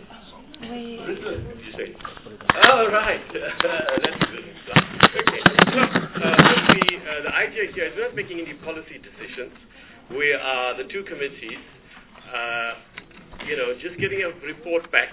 Did you say? Oh, right. That's good. Okay. So, the idea here is we're not making any policy decisions. We are the two committees, just getting a report back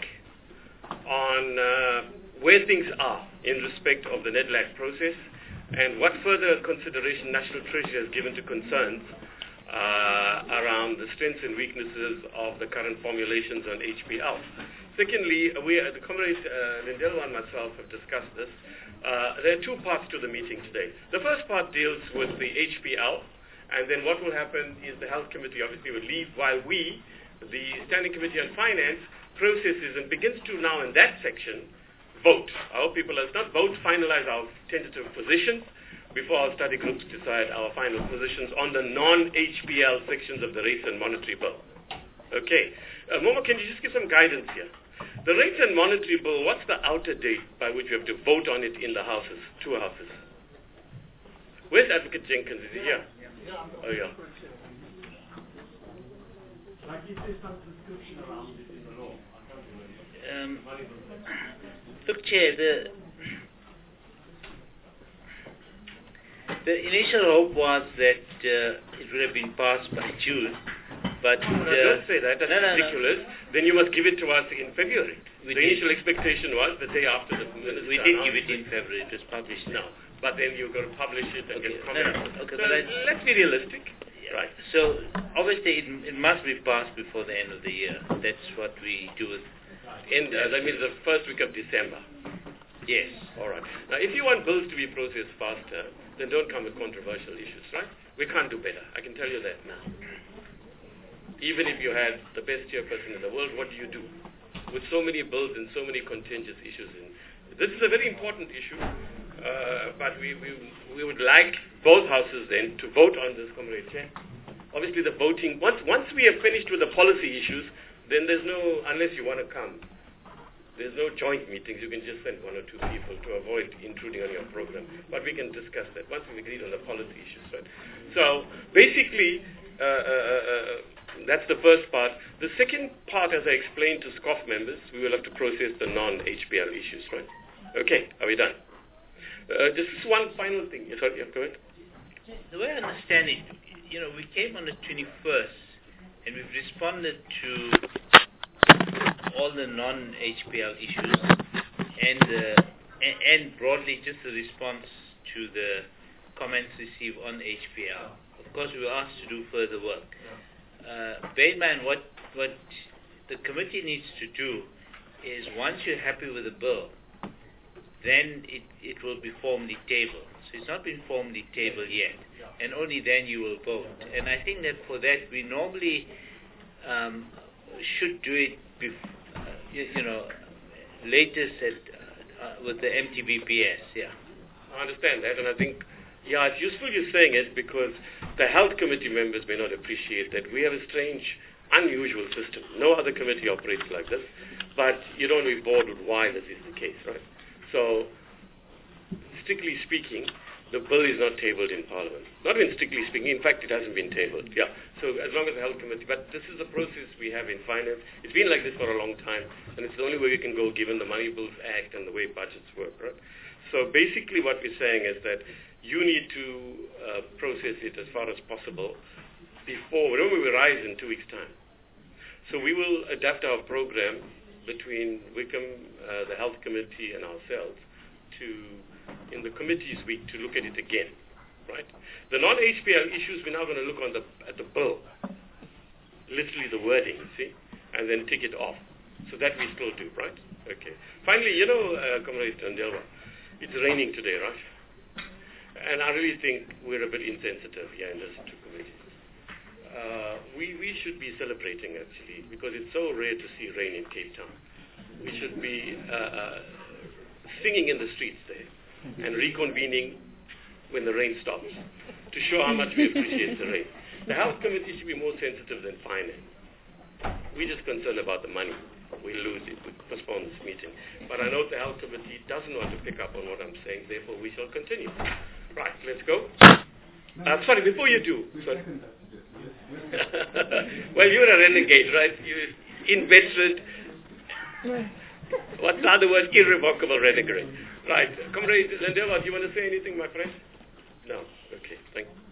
on where things are in respect of the NEDLAC process and what further consideration National Treasury has given to concerns around the strengths and weaknesses of the current formulations on HPL. Secondly, the Comrade Lindelwa and myself have discussed this. There are two parts to the meeting today. The first part deals with the HPL, and then what will happen is the Health Committee obviously will leave while we, the Standing Committee on Finance, processes and begins to now in that section vote. I hope people let's not vote, finalize our tentative positions before our study groups decide our final positions on the non-HPL sections of the Rates and Monetary Bill. Okay. Momo, can you just give some guidance here? The Rates and Monetary Bill, what's the outer date by which we have to vote on it in the houses, two houses? Where's Advocate Jenkins? Is he here? Oh, yeah. Look, Chair, the initial hope was that it would have been passed by June, but... No, don't say that. That's ridiculous. No. Then you must give it to us in February. The initial expectation was the day after the minister... We did give it in February. It was published. No, but then you've got to publish it and get comments. Okay, so let's be realistic. Yeah. Right. So, obviously, it must be passed before the end of the year. That's what we do with... that means the first week of December. Yes. All right. Now, if you want bills to be processed faster, then don't come with controversial issues, right? We can't do better. I can tell you that now. Even if you had the best chairperson in the world, what do you do? With so many bills and so many contentious issues. This is a very important issue, but we would like both houses then to vote on this, Comrade Chair. Obviously, the voting, once we have finished with the policy issues, then there's no, unless you want to come, there's no joint meetings. You can just send one or two people to avoid intruding on your program. But we can discuss that once we've agreed on the policy issues. Right? So basically, that's the first part. The second part, as I explained to SCOF members, we will have to process the non-HPL issues, right? Okay, are we done? Just one final thing. Yes, sorry, go ahead. The way I understand it, we came on the 21st, and we've responded to all the non-HPL issues and broadly just the response to the comments received on HPL. Of course, we were asked to do further work. Bear in mind, what the committee needs to do is once you're happy with the bill, then it will be formally tabled. So it's not been formally tabled yet, and only then you will vote. And I think that for that we normally should do it latest with the MTBPS, yeah. I understand that, and I think, it's useful you're saying it because the Health Committee members may not appreciate that we have a strange, unusual system. No other committee operates like this, but you don't be bored with why this is the case, right? So, strictly speaking, the bill is not tabled in Parliament. Not even strictly speaking. In fact, it hasn't been tabled. Yeah. So as long as the Health Committee, but this is the process we have in finance. It's been like this for a long time, and it's the only way we can go given the Money Bills Act and the way budgets work, right? So basically what we're saying is that you need to process it as far as possible before, remember we rise in 2 weeks' time. So we will adapt our program between Wickham, the Health Committee, and ourselves in the committee's week to look at it again, right? The non-HPL issues, we're now going to look at the bill, literally the wording, see, and then tick it off. So that we still do, right? Okay. Finally, Comrade Lindelwa, it's raining today, right? And I really think we're a bit insensitive here in those two committees. We should be celebrating, actually, because it's so rare to see rain in Cape Town. We should be singing in the streets there and reconvening when the rain stops to show how much we appreciate the rain. The Health Committee should be more sensitive than finance. We're just concerned about the money. We lose it, we postpone this meeting. But I know the Health Committee doesn't want to pick up on what I'm saying, therefore we shall continue. Right, let's go. Sorry, before you do. Sorry. Well, you're a renegade, right? You're inveterate. What's the other word? Irrevocable renegade. Right. Comrade Lendela, do you want to say anything, my friend? No. Okay. Thank you.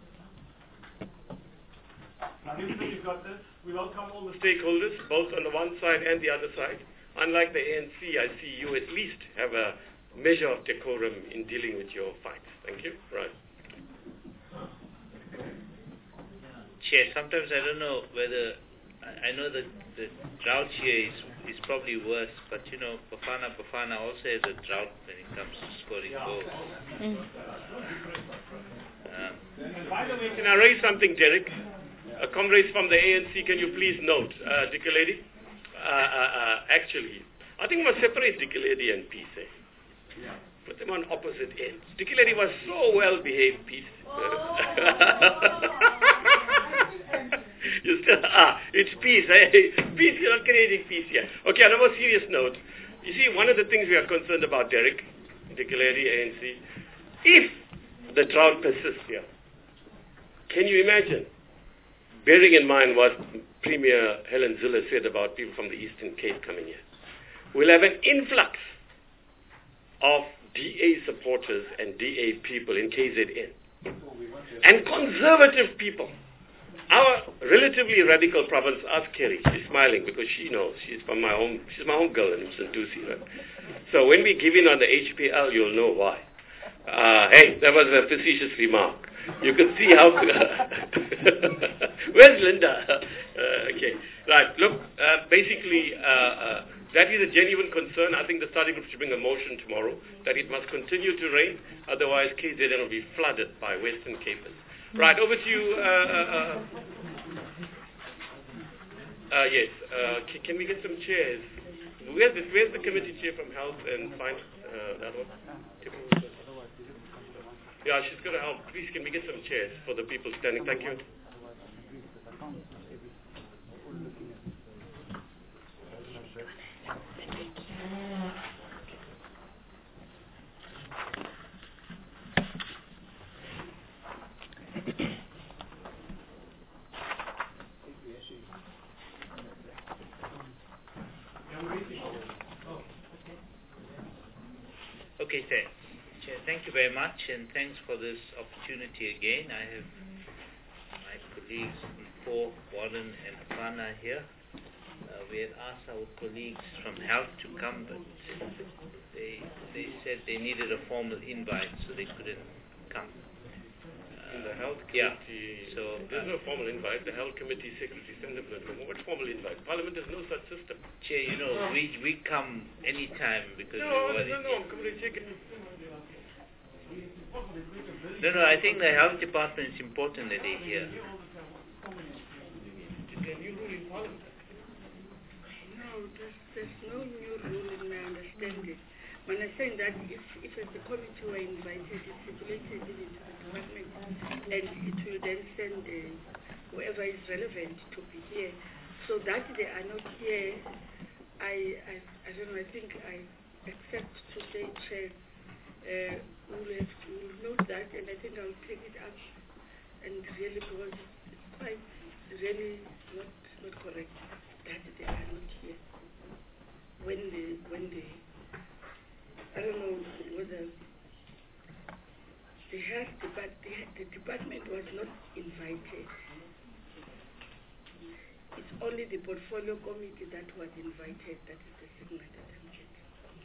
I think you've got this. We welcome all the Stakeholders, both on the one side and the other side. Unlike the ANC, I see you at least have a measure of decorum in dealing with your fights. Thank you. Right. Chair, sometimes I don't know whether, I know that the drought here is probably worse, but you know, Bafana also has a drought when it comes to scoring goals. by the way, Can I raise something, Derek? Comrades from the ANC, can you please note, Dikeledi? Actually, I think we must separate Dikeledi and Peace. Put them on opposite ends. Dikeledi was so well-behaved, Peace. You still, it's Peace. Peace, you're not creating peace here. Okay, on a more serious note, you see, one of the things we are concerned about, Derek, Dikeledi, ANC, if the drought persists here, can you imagine? Bearing in mind what Premier Helen Zille said about people from the Eastern Cape coming here, we'll have an influx of DA supporters and DA people in KZN. And conservative people. Our relatively radical province, ask Kerry, she's smiling because she knows, she's my home girl in Msantusi, right? So when we give in on the HPL, you'll know why. Hey, that was a facetious remark. You can see how... Where's Linda? Okay. Right. Look, basically, that is a genuine concern. I think the study group should bring a motion tomorrow that it must continue to rain. Otherwise, KZN will be flooded by Western Capers. Right. Over to you. Yes. Can we get some chairs? Where's the committee chair from Health and Finance? That one? Yeah, she's going to help. Please, can we get some chairs for the people standing? Thank you. Okay, Chair. Thank you very much, and thanks for this opportunity again. I have my colleagues Mpo, Warren, and Afana here. We had asked our colleagues from Health to come, but they said they needed a formal invite, so they couldn't come. In the Health Yeah. Committee, So, there's no formal invite. The Health Committee Secretary sent them a formal. What formal invite? Parliament has no such system. Chair, you know, we come anytime because No, we I'm going to check it. No, I think the Health Department is important that they're here. Can you rule in Parliament? No, there's no new rule in my understanding. When I say that if as the committee were invited, it's stipulated into the department, and it will then send whoever is relevant to be here. So that they are not here, I don't know, I think I accept to say, Chair, we'll note that, and I think I'll take it up, and really, because it's quite really not correct that they are not here. When they I don't know whether the department was not invited. It's only the portfolio committee that was invited. That is the signal that I'm getting.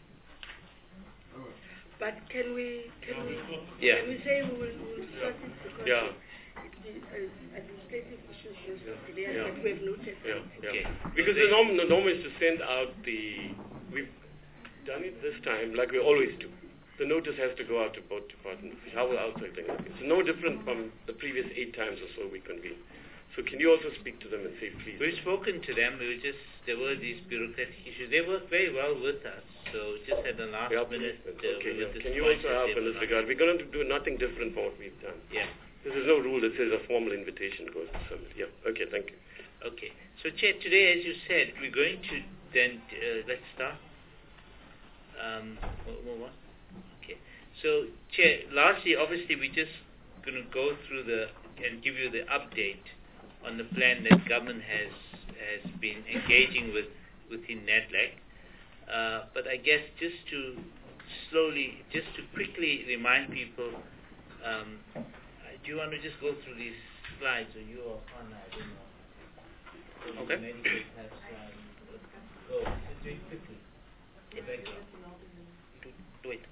But can we say we will sort it because administrative issues that we have noted. Okay. Because the norm is to send out we've done it this time like we always do. The notice has to go out to both departments. How will outside thing? It's no different from the previous 8 times or so we convened. So can you also speak to them and say, please? We've spoken to them. There were these bureaucratic issues. They worked very well with us. So just at the last minute. Okay. Can you also help in this regard? We're going to do nothing different from what we've done. Yeah. There's no rule that says a formal invitation goes to summit. Yeah. Okay. Thank you. Okay. So, Chair, today, as you said, we're going to then let's start. What? Okay. So, Chair, lastly, obviously, we're just going to go through and give you the update on the plan that government has been engaging within NADLAC. But I guess just to quickly remind people, do you want to just go through these slides, or you or Anna? I don't know. Okay. Many people have slides. Go. Just do it quickly. Do it.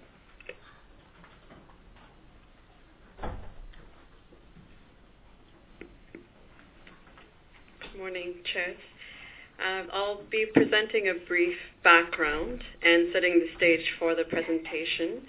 Good morning, Chairs. I'll be presenting a brief background and setting the stage for the presentation.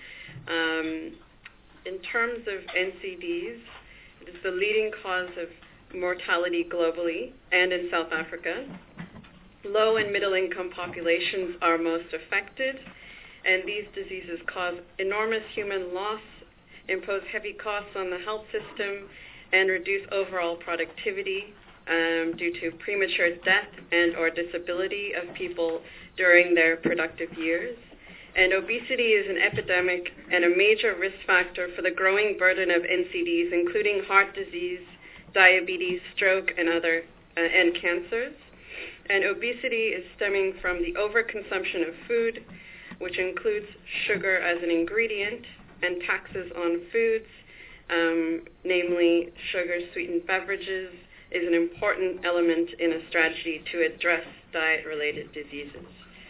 In terms of NCDs, it is the leading cause of mortality globally and in South Africa. Low and middle income populations are most affected, and these diseases cause enormous human loss, impose heavy costs on the health system, and reduce overall productivity due to premature death and or disability of people during their productive years. And obesity is an epidemic and a major risk factor for the growing burden of NCDs, including heart disease, diabetes, stroke, and cancers. And obesity is stemming from the overconsumption of food, which includes sugar as an ingredient, and taxes on foods, namely sugar-sweetened beverages, is an important element in a strategy to address diet-related diseases.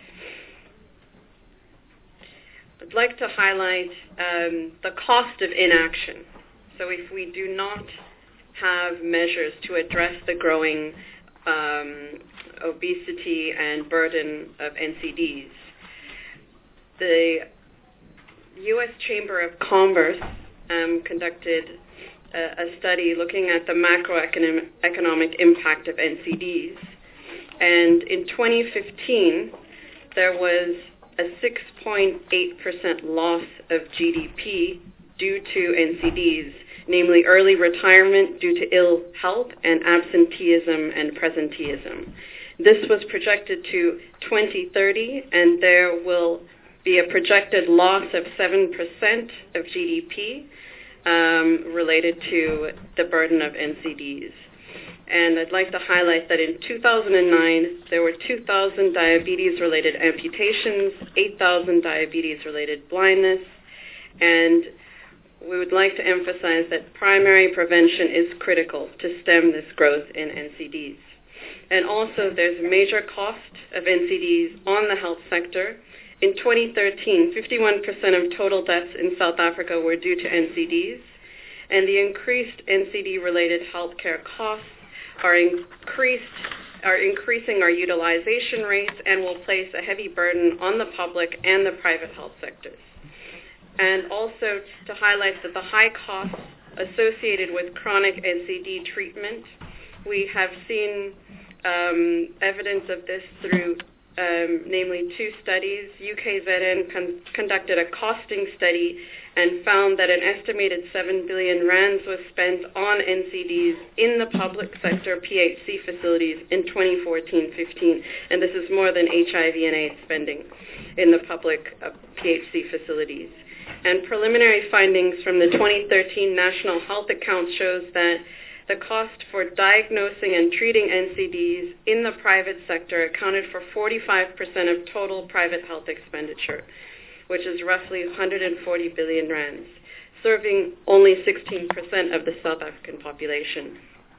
I'd like to highlight the cost of inaction. So if we do not have measures to address the growing obesity and burden of NCDs, the U.S. Chamber of Commerce conducted a study looking at the macroeconomic impact of NCDs. And in 2015, there was a 6.8% loss of GDP due to NCDs, namely early retirement due to ill health and absenteeism and presenteeism. This was projected to 2030, and there will be a projected loss of 7% of GDP related to the burden of NCDs. And I'd like to highlight that in 2009, there were 2,000 diabetes-related amputations, 8,000 diabetes-related blindness, and we would like to emphasize that primary prevention is critical to stem this growth in NCDs. And also, there's a major cost of NCDs on the health sector. In 2013, 51% of total deaths in South Africa were due to NCDs, and the increased NCD-related healthcare costs are increasing our utilization rates and will place a heavy burden on the public and the private health sectors. And also to highlight that the high costs associated with chronic NCD treatment, we have seen evidence of this through namely two studies. UKZN conducted a costing study and found that an estimated 7 billion rands was spent on NCDs in the public sector PHC facilities in 2014-15, and this is more than HIV and AIDS spending in the public PHC facilities. And preliminary findings from the 2013 National Health Account shows that the cost for diagnosing and treating NCDs in the private sector accounted for 45% of total private health expenditure, which is roughly 140 billion rands, serving only 16% of the South African population.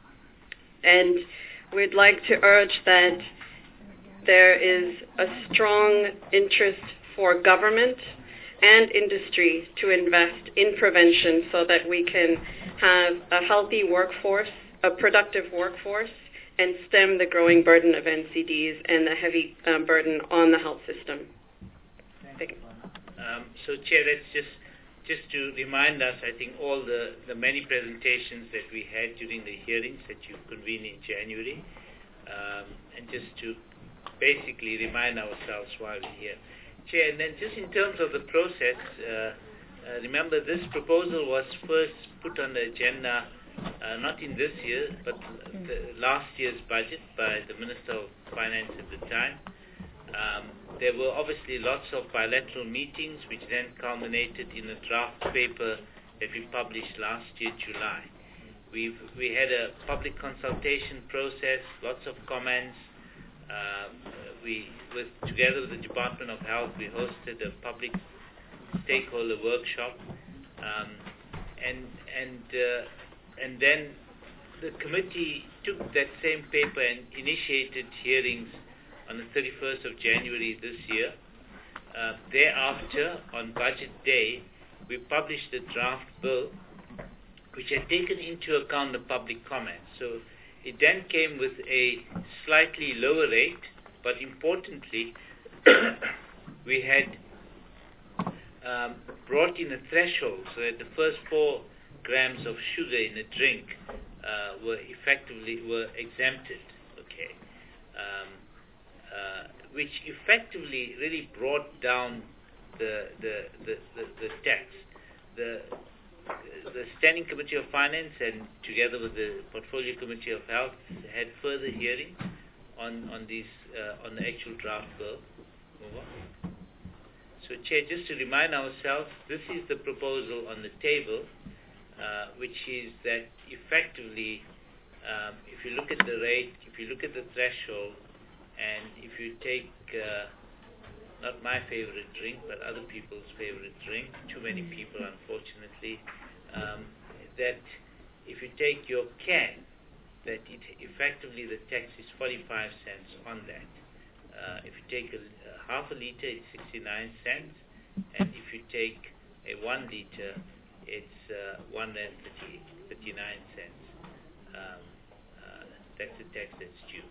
And we'd like to urge that there is a strong interest for government and industry to invest in prevention so that we can have a healthy workforce, a productive workforce, and stem the growing burden of NCDs and the heavy burden on the health system. Thank you. So, Chair, that's just to remind us, I think all the many presentations that we had during the hearings that you convened in January, and just to basically remind ourselves why we're here. Chair, and then just in terms of the process, remember this proposal was first put on the agenda not in this year, but the last year's budget by the Minister of Finance at the time. There were obviously lots of bilateral meetings, which then culminated in a draft paper that we published last year, July. We had a public consultation process, lots of comments, together with the Department of Health, we hosted a public stakeholder workshop, and then the committee took that same paper and initiated hearings on the 31st of January this year. Thereafter, on Budget Day, we published a draft bill which had taken into account the public comments. So it then came with a slightly lower rate, but importantly, we had brought in a threshold so that the first 4 grams of sugar in a drink were exempted, okay, which effectively really brought down the tax. The Standing Committee of Finance and together with the Portfolio Committee of Health had further hearings on the actual draft bill. Move on. So, Chair, just to remind ourselves, this is the proposal on the table, which is that effectively, if you look at the rate, if you look at the threshold, and if you take not my favorite drink, but other people's favorite drink, too many people, unfortunately, that if you take your can, that effectively the tax is 45 cents on that. If you take a half a liter, it's 69 cents, and if you take a 1 liter, it's 139 cents. That's the tax that's due.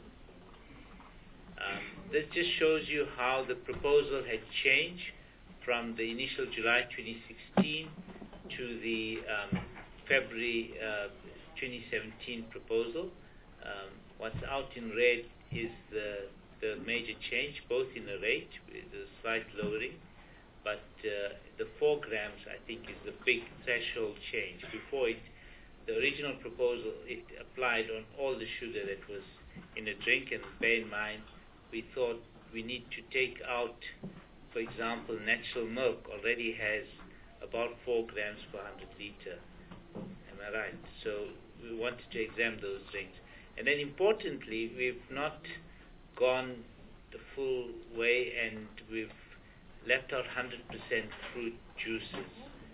This just shows you how the proposal had changed from the initial July 2016 to the February 2017 proposal. What's out in red is the major change, both in the rate, with a slight lowering, but the 4 grams, I think, is the big threshold change. Before it, the original proposal, it applied on all the sugar that was in a drink, and bear in mind, we thought we need to take out, for example, natural milk already has about 4 grams per 100 liter. Am I right? So we wanted to exempt those drinks. And then importantly, we've not gone the full way, and we've left out 100% fruit juices.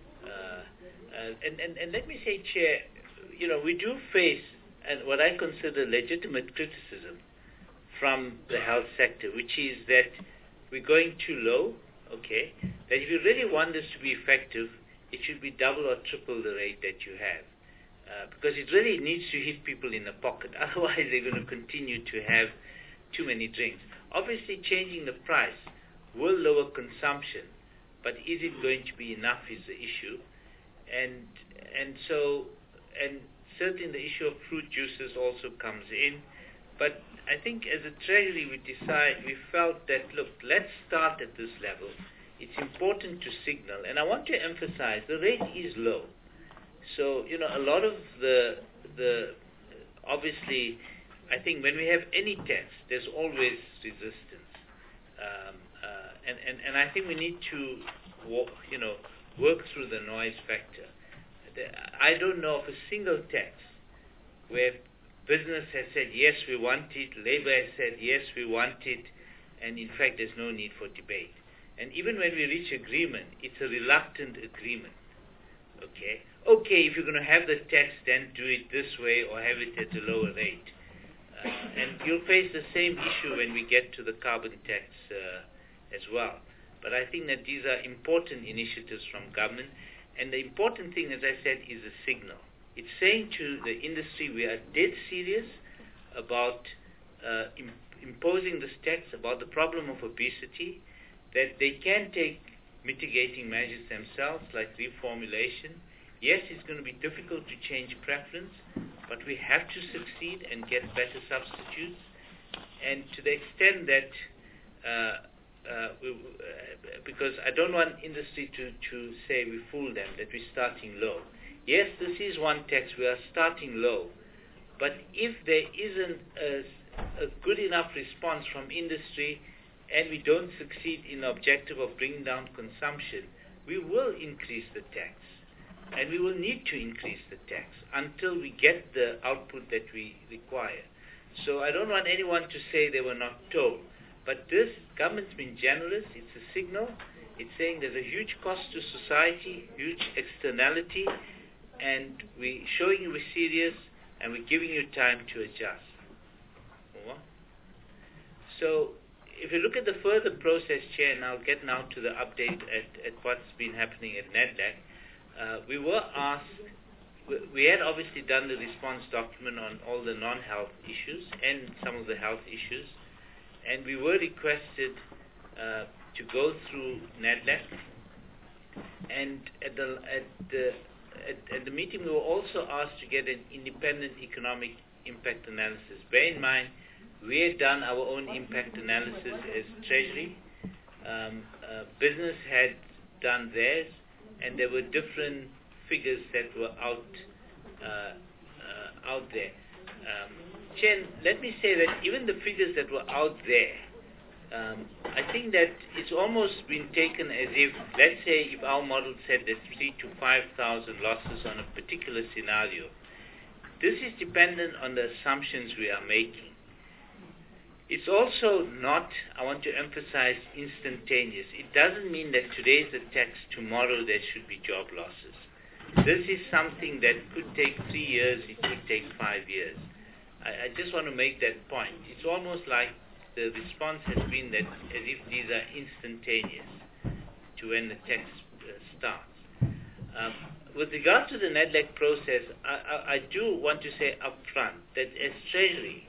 And let me say, Chair, we do face what I consider legitimate criticism from the health sector, which is that we're going too low, okay, that if you really want this to be effective, it should be double or triple the rate that you have. Because it really needs to hit people in the pocket. Otherwise, they're going to continue to have too many drinks. Obviously, changing the price will lower consumption, but is it going to be enough is the issue. And certainly the issue of fruit juices also comes in. But I think as a Treasury we felt that, look, let's start at this level. It's important to signal, and I want to emphasize the rate is low. So, a lot of the obviously, I think when we have any tax, there's always resistance. And I think we need to, work through the noise factor. I don't know of a single tax where business has said, yes, we want it, labor has said, yes, we want it, and in fact, there's no need for debate. And even when we reach agreement, it's a reluctant agreement. Okay, if you're going to have the tax, then do it this way or have it at a lower rate. And you'll face the same issue when we get to the carbon tax as well. But I think that these are important initiatives from government. And the important thing, as I said, is a signal. It's saying to the industry we are dead serious about imposing this tax, about the problem of obesity, that they can take mitigating measures themselves, like reformulation. Yes, it's going to be difficult to change preference, but we have to succeed and get better substitutes. And to the extent that, because I don't want industry to say we fooled them, that we're starting low. Yes, this is one tax, we are starting low. But if there isn't a good enough response from industry, and we don't succeed in the objective of bringing down consumption, we will increase the tax. And we will need to increase the tax until we get the output that we require. So I don't want anyone to say they were not told. But this government's been generous. It's a signal. It's saying there's a huge cost to society, huge externality, and we're showing you we're serious, and we're giving you time to adjust. Move on. So, if you look at the further process, Chair, and I'll get now to the update at what's been happening at NADLAC, we were asked, we had obviously done the response document on all the non-health issues and some of the health issues, and we were requested to go through NADLAC, and at the meeting we were also asked to get an independent economic impact analysis. Bear in mind, we had done our own impact analysis as Treasury. Business had done theirs, and there were different figures that were out there. Chen, let me say that even the figures that were out there, I think that it's almost been taken as if, let's say, if our model said there's 3,000 to 5,000 losses on a particular scenario, this is dependent on the assumptions we are making. It's also not, I want to emphasize, instantaneous. It doesn't mean that today is the tax, tomorrow there should be job losses. This is something that could take 3 years, it could take 5 years. I just want to make that point. It's almost like the response has been that as if these are instantaneous to when the tax starts. With regard to the NADLAC process, I do want to say up front that as Treasury,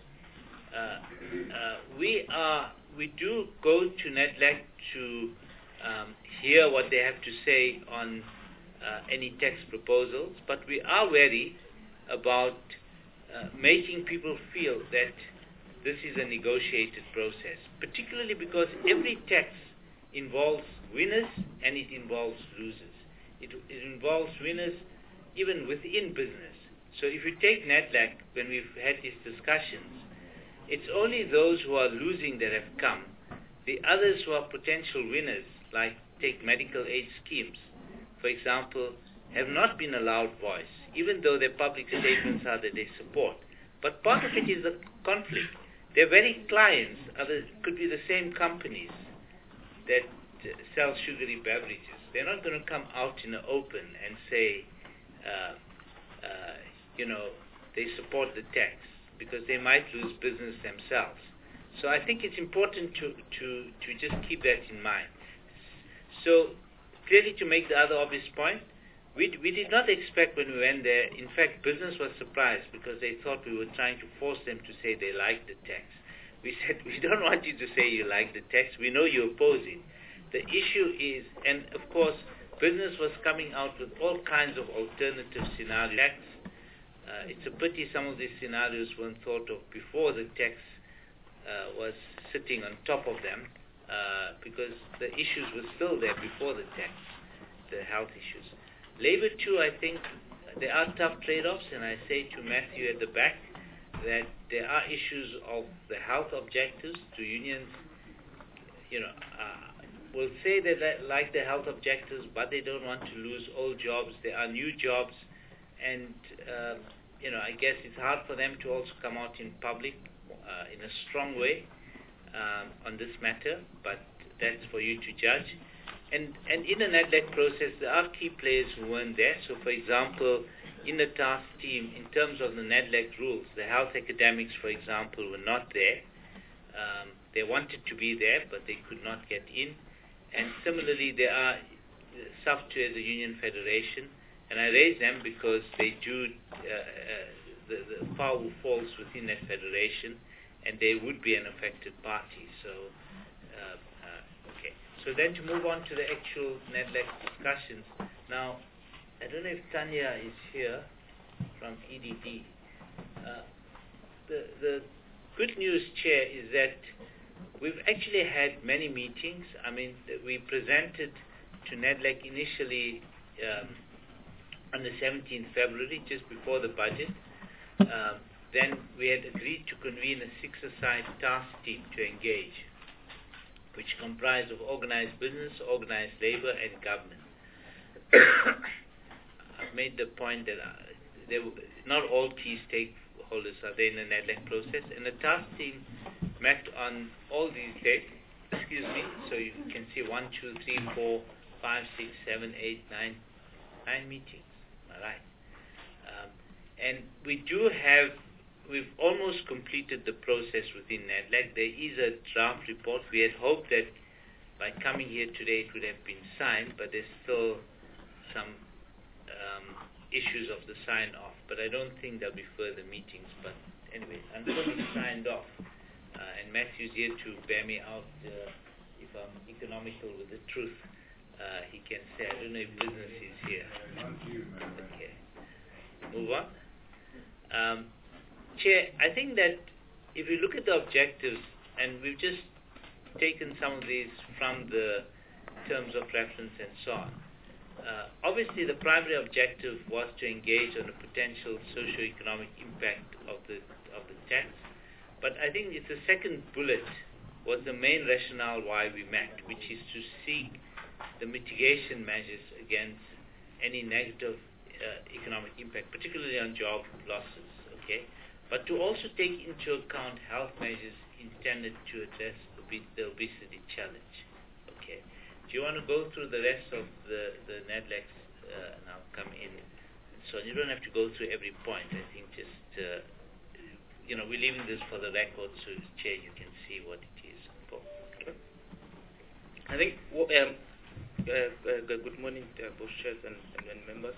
we do go to NADLAC to hear what they have to say on any tax proposals, but we are wary about making people feel that this is a negotiated process, particularly because every tax involves winners and it involves losers. It involves winners even within business. So if you take NADLAC, when we've had these discussions, it's only those who are losing that have come. The others who are potential winners, like take medical aid schemes, for example, have not been allowed voice, even though their public statements are that they support. But part of it is a conflict. Their very clients could be the same companies that sell sugary beverages. They're not going to come out in the open and say, they support the tax, because they might lose business themselves. So I think it's important to just keep that in mind. So clearly, to make the other obvious point, we did not expect when we went there. In fact, business was surprised because they thought we were trying to force them to say they like the tax. We said, we don't want you to say you like the tax. We know you oppose it. The issue is, and of course, business was coming out with all kinds of alternative scenarios. It's a pity some of these scenarios weren't thought of before the tax was sitting on top of them, because the issues were still there before the tax, the health issues. Labor too, I think there are tough trade-offs, and I say to Matthew at the back that there are issues of the health objectives to unions. Will say that they like the health objectives, but they don't want to lose old jobs. There are new jobs, and I guess it's hard for them to also come out in public in a strong way on this matter, but that's for you to judge. And in the NADLAC process, there are key players who weren't there. So, for example, in the task team, in terms of the NADLAC rules, the health academics, for example, were not there. They wanted to be there, but they could not get in. And similarly, there are software as a union federation, and I raise them because they do the power falls within that federation, and they would be an affected party. So, okay. So then to move on to the actual NADLAC discussions. Now, I don't know if Tanya is here from EDD. The good news, Chair, is that we've actually had many meetings. I mean, we presented to NADLAC initially on the 17th February, just before the budget. Then we had agreed to convene a 6-a-side task team to engage, which comprised of organized business, organized labor, and government. I've made the point that not all key stakeholders are there in the NADLAC process, and the task team met on all these dates, excuse me, so you can see 1, 2, 3, 4, 5, 6, 7, 8, 9 meetings. All right. And we've almost completed the process within NADLAC. There is a draft report. We had hoped that by coming here today it would have been signed, but there's still some issues of the sign-off. But I don't think there'll be further meetings. But anyway, until it's signed off, and Matthew's here to bear me out if I'm economical with the truth, he can say, I don't know if business is here. Okay. Move on. Chair, I think that if you look at the objectives, and we've just taken some of these from the terms of reference and so on, obviously the primary objective was to engage on the potential socio-economic impact of the tax, but I think it's the second bullet was the main rationale why we met, which is to seek the mitigation measures against any negative economic impact, particularly on job losses, okay? But to also take into account health measures intended to address the obesity challenge, okay? Do you want to go through the rest of the NADLACs and I'll come in? So you don't have to go through every point. I think just, we're leaving this for the record so, Chair, you can see what it is for. Okay. I think, good morning, both chairs and members.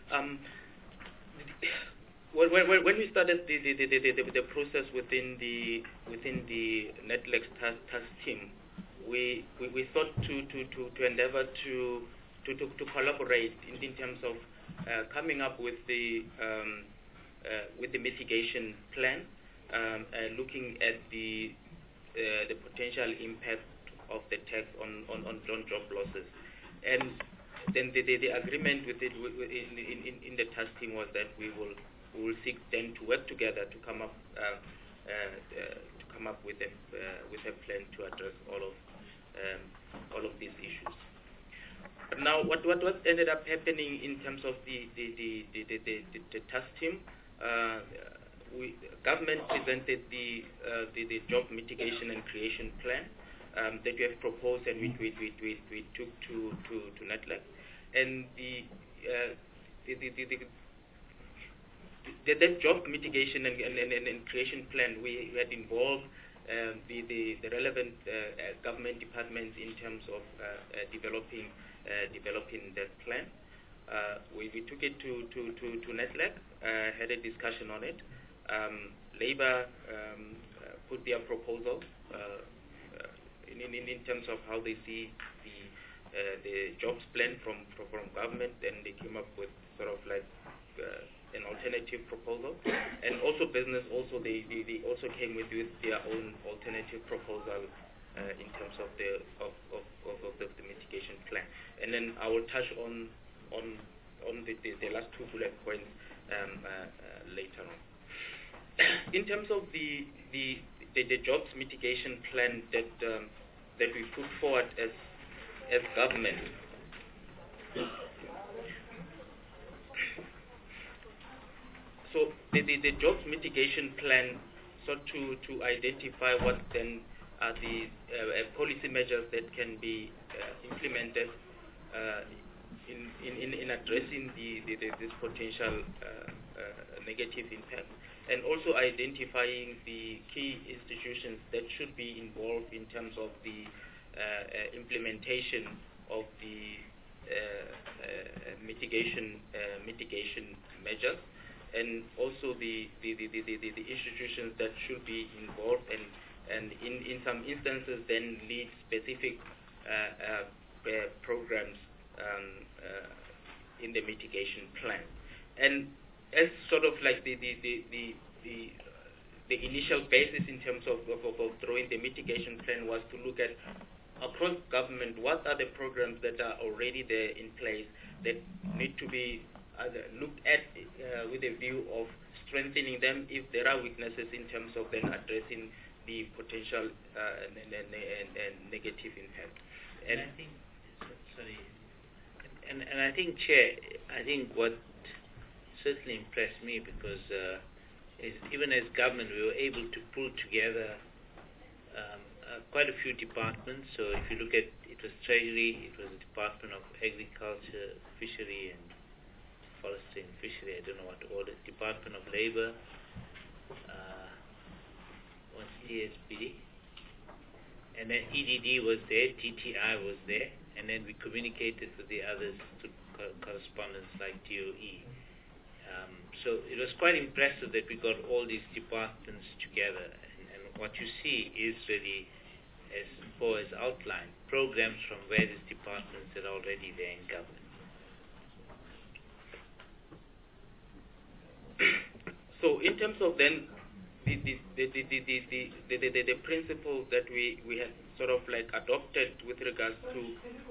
When we started the process within the NADLAC task team, we thought to endeavor to collaborate in terms of coming up with the mitigation plan, looking at the potential impact of the tax on job losses. And then the agreement with it in the task team was that we will seek then to work together to come up with a plan to address all of these issues. But now, what ended up happening in terms of the task team, government presented the job mitigation and creation plan that we have proposed, and we took to NADLAC, and the job mitigation and creation plan, we had involved the relevant government departments in terms of developing that plan. We took it to NADLAC, had a discussion on it. Labour put their proposal in terms of how they see the jobs plan from government, and they came up with sort of like an alternative proposal. And also business, they also came with their own alternative proposal in terms of the mitigation plan. And then I will touch on the last two bullet points later on. In terms of the jobs mitigation plan that we put forward as government, so the jobs mitigation plan sought to identify what then are the policy measures that can be implemented in addressing this potential negative impact, and also identifying the key institutions that should be involved in terms of the implementation of the mitigation measures, and also the institutions that should be involved, and in some instances then lead specific programs in the mitigation plan. And as sort of like the initial basis in terms of drawing the mitigation plan was to look at across government what are the programs that are already there in place that need to be looked at with a view of strengthening them if there are weaknesses in terms of then addressing the potential negative impact. And I think, sorry, and I think, Chair, I think what certainly impressed me, because is even as government we were able to pull together quite a few departments. So if you look at, it was Treasury, it was the Department of Agriculture, Fishery and Forestry and Fishery, I don't know what order, Department of Labor, what's TSB, and then EDD was there, TTI was there, and then we communicated with the others to correspondence like DOE. So it was quite impressive that we got all these departments together, and what you see is really, as Paul has outlined, programs from various departments that are already there in government. So in terms of then the principles that we had sort of like adopted with regards to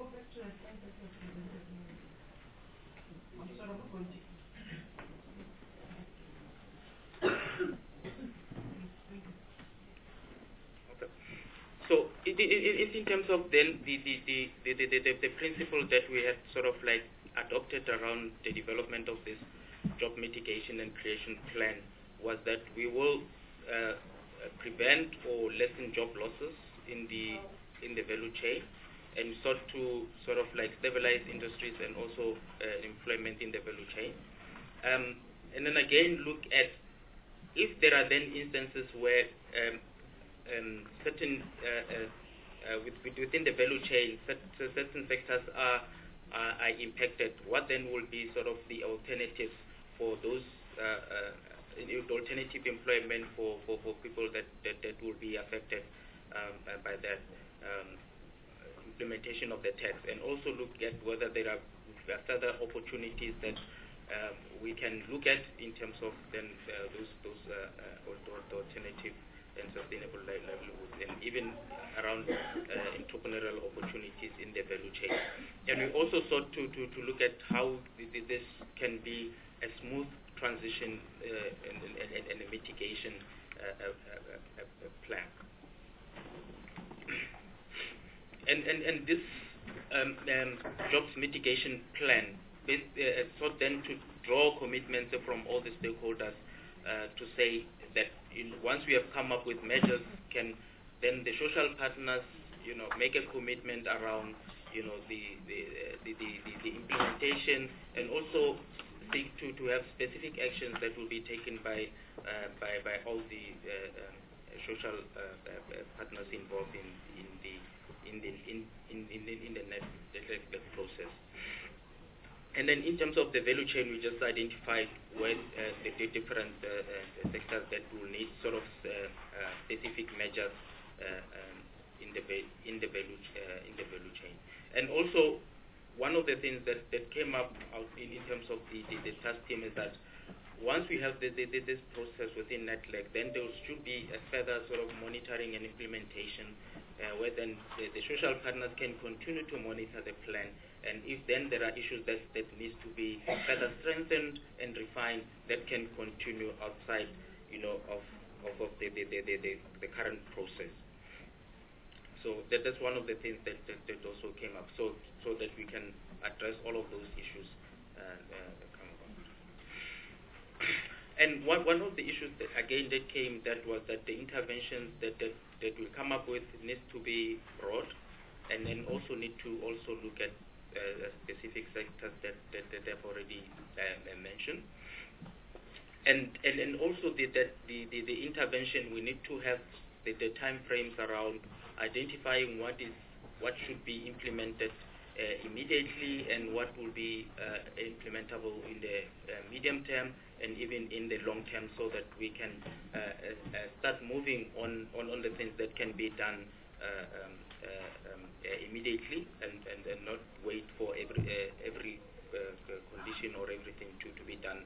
So in terms of then the principle that we had sort of like adopted around the development of this job mitigation and creation plan was that we will prevent or lessen job losses in the value chain, and sought to sort of like stabilize industries and also employment in the value chain, and then again look at if there are then instances where certain within the value chain, certain sectors are impacted. What then will be sort of the alternatives for those alternative employment for people that will be affected by that implementation of the tax, and also look at whether there are further opportunities that we can look at in terms of then those alternative and sustainable livelihoods, and even around entrepreneurial opportunities in the value chain. And we also sought to look at how this can be a smooth transition and a mitigation plan. And this jobs mitigation plan sought then to draw commitments from all the stakeholders to say that once we have come up with measures, can then the social partners, make a commitment around, the implementation, and also seek to have specific actions that will be taken by all the social partners involved in the net process. And then in terms of the value chain, we just identified where the different sectors that will need sort of specific measures in the value chain. And also, one of the things that came up out in terms of the task team is that once we have this process within NETLEC, then there should be a further sort of monitoring and implementation where then the social partners can continue to monitor the plan, and if then there are issues that needs to be further strengthened and refined, that can continue outside, of the current process. So that's one of the things that also came up, so that we can address all of those issues that come about. And one of the issues that came, that was that the interventions that we come up with needs to be broad, and then also need to also look at specific sectors that they've already mentioned. And also the intervention, we need to have the time frames around identifying what should be implemented immediately, and what will be implementable in the medium term and even in the long term, so that we can start moving on the things that can be done immediately, and not wait for every condition or everything to be done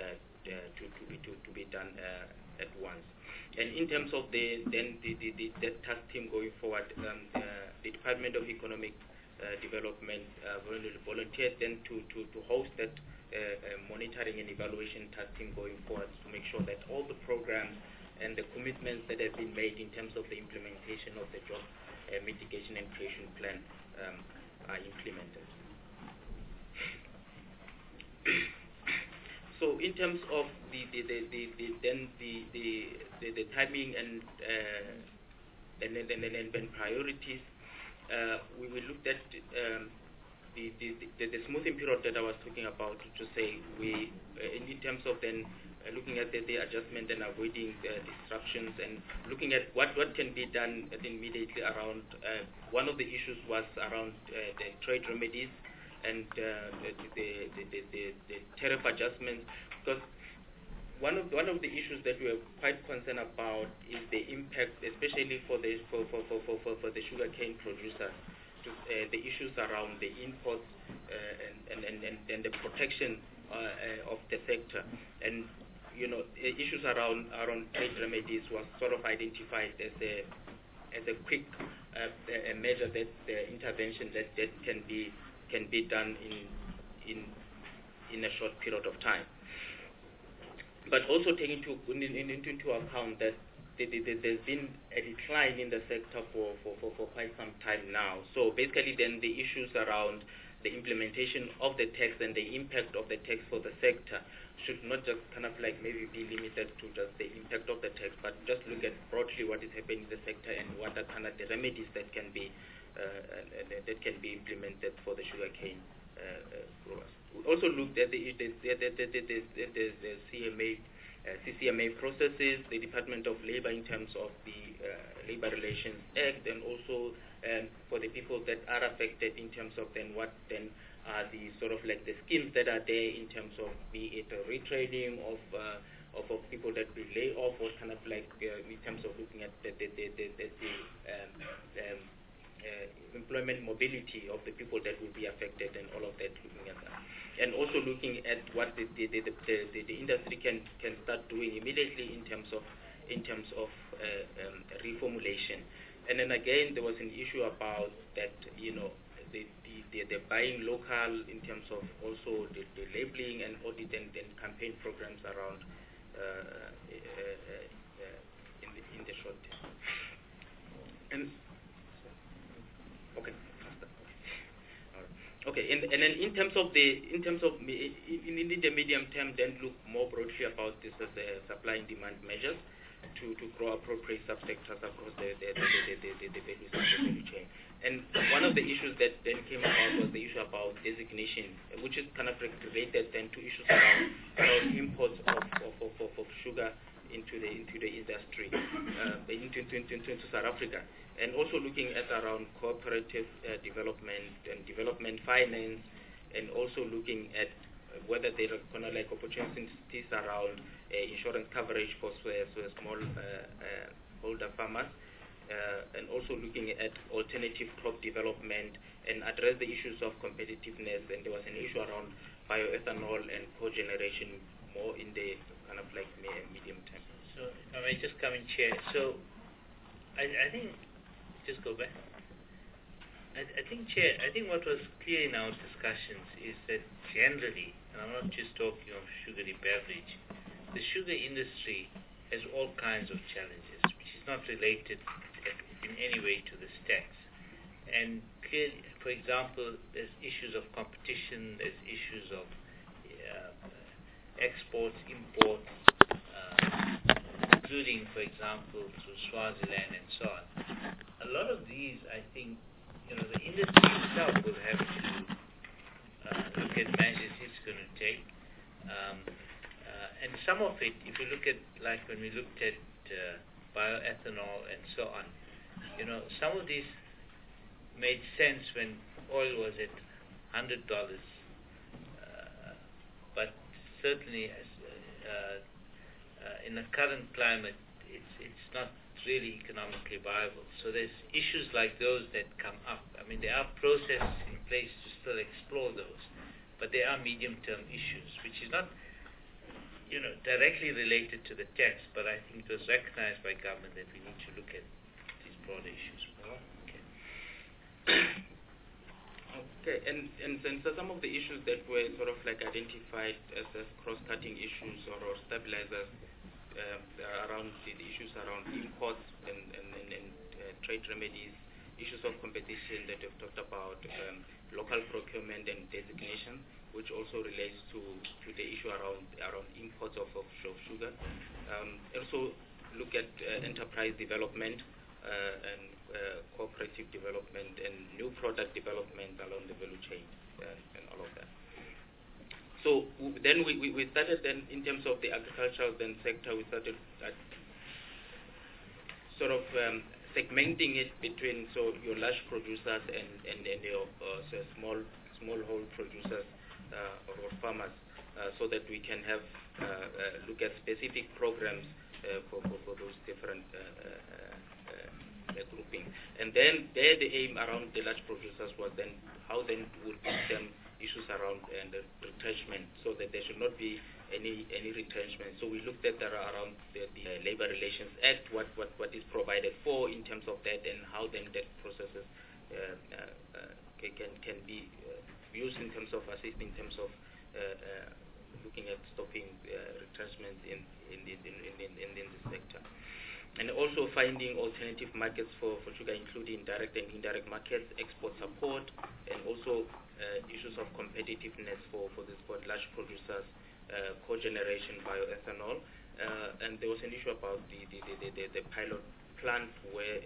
at once. And in terms of the task team going forward, the Department of Economic Development volunteered then to host that monitoring and evaluation task team going forward, to make sure that all the programs and the commitments that have been made in terms of the implementation of the job mitigation and creation plan are implemented. So in terms of the timing and and priorities. We looked at the smoothing period that I was talking about, to say we in terms of then looking at the adjustment and avoiding disruptions, and looking at what can be done immediately around. One of the issues was around the trade remedies and the tariff adjustments, because one of the issues that we are quite concerned about is the impact, especially for the sugarcane producers, the issues around the imports and the protection of the sector, and issues around trade remedies was sort of identified as a quick measure, that intervention that can be done in a short period of time. But also taking into account that there's been a decline in the sector for quite some time now. So basically then the issues around the implementation of the tax and the impact of the tax for the sector should not just kind of like maybe be limited to just the impact of the tax, but just look at broadly what is happening in the sector and what are kind of the remedies that can be implemented for the sugarcane growers. We also looked at the CCMA processes, the Department of Labor in terms of the Labor Relations Act, and also for the people that are affected in terms of then what then are the sort of like the schemes that are there in terms of be it a retraining of people that we lay off, or kind of like in terms of looking at the employment mobility of the people that will be affected, and all of that, looking at that, and also looking at what the industry can start doing immediately in terms of reformulation. And then again, there was an issue about that, the buying local in terms of also the labeling and audit and campaign programs around in the short term. And okay, faster. Okay, and then in terms of the medium term, then look more broadly about this as a supply and demand measures to grow appropriate subsectors across the value chain. And one of the issues that then came about was the issue about designation, which is kind of related then to issues around imports of sugar into the industry, into South Africa, and also looking at around cooperative development and development finance, and also looking at whether there are kind of like opportunities around insurance coverage for small holder farmers, and also looking at alternative crop development and address the issues of competitiveness. And there was an issue around bioethanol and cogeneration more in the kind of like medium term. So I may just come in, Chair. So I think, just go back. I think, Chair, I think what was clear in our discussions is that generally, and I'm not just talking of sugary beverage, the sugar industry has all kinds of challenges, which is not related in any way to the tax. And clearly, for example, there's issues of competition, there's issues of exports, imports, including, for example, through Swaziland and so on. A lot of these, I think, the industry itself will have to look at measures it's going to take. And some of it, if you look at, like when we looked at bioethanol and so on, some of these made sense when oil was at $100, but certainly in the current climate, it's not really economically viable. So there's issues like those that come up. I mean, there are processes in place to still explore those, but there are medium-term issues, which is not directly related to the tax, but I think it was recognized by government that we need to look at these broader issues. Okay. Okay, and so some of the issues that were sort of like identified as cross-cutting issues or stabilizers around the issues around imports and trade remedies, issues of competition that we've talked about, local procurement and designation, which also relates to the issue around imports of sugar. Also look at enterprise development, and cooperative development and new product development along the value chain and all of that. So then we started then in terms of the agricultural then sector, we started at sort of segmenting it between your large producers and your smallhold producers or farmers, so that we can have look at specific programs for those different grouping. And then there the aim around the large producers was then how then would give them issues around the retrenchment, so that there should not be any retrenchment. So we looked at around the Labor Relations Act, what is provided for in terms of that, and how then that processes can be used in terms of assisting, in terms of looking at stopping retrenchment in the sector. And also finding alternative markets for sugar, including direct and indirect markets, export support, and also issues of competitiveness for large producers, cogeneration, bioethanol, and there was an issue about the pilot plant where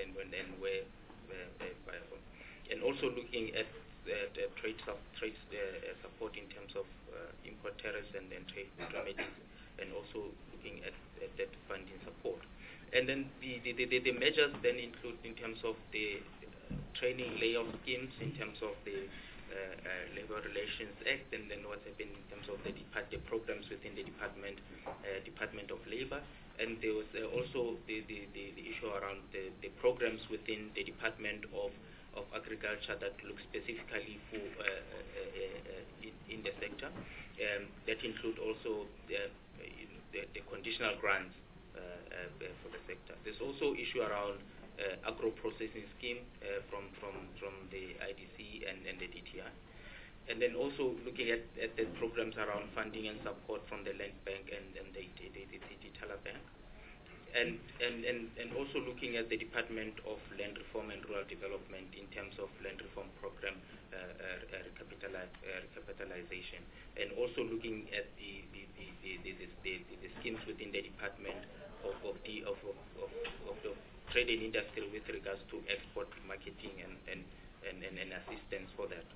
and also looking at the trade support in terms of import tariffs and trade remedies, and also looking at that funding support. And then the measures then include in terms of the training layoff schemes, in terms of the Labor Relations Act, and then what's happened in terms of the programs within the Department of Labor. And there was also the issue around the programs within the Department of Agriculture that look specifically for in the sector, that include also the conditional grants for the sector. There's also issue around agro-processing scheme from the IDC and the DTI. And then also looking at the programs around funding and support from the Land Bank and the Teller Bank. And also looking at the Department of Land Reform and Rural Development in terms of land reform program recapitalization, and also looking at the schemes within the Department of the Trade and Industry with regards to export marketing and assistance for that.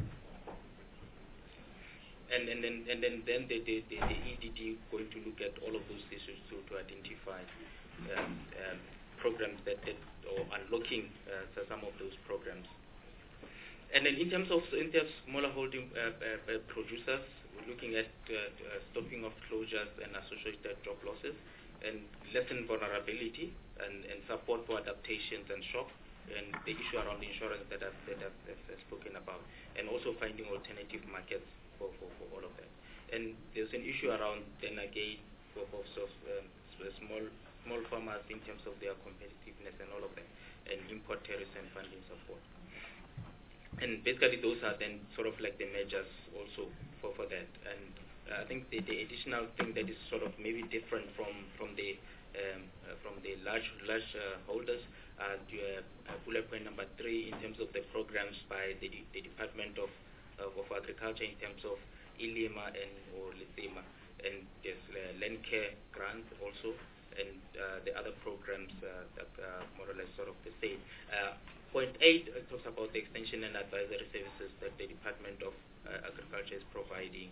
And then the EDD going to look at all of those issues to identify programs that or unlocking some of those programs. And then in terms of smaller holding producers, we're looking at stopping of closures and associated job losses, and lessen vulnerability and support for adaptations and shock, and the issue around insurance that I've spoken about, and also finding alternative markets for all of that. And there's an issue around then again for small farmers in terms of their competitiveness and all of that, and import tariffs and funding support. And basically those are then sort of like the measures also for that. And I think the additional thing that is sort of maybe different from the large holders, bullet point number 3 in terms of the programs by the Department of Agriculture in terms of ILIMA or LISIMA, and there's land care grants also, and the other programs that are more or less sort of the same. Point 8 talks about the extension and advisory services that the Department of Agriculture is providing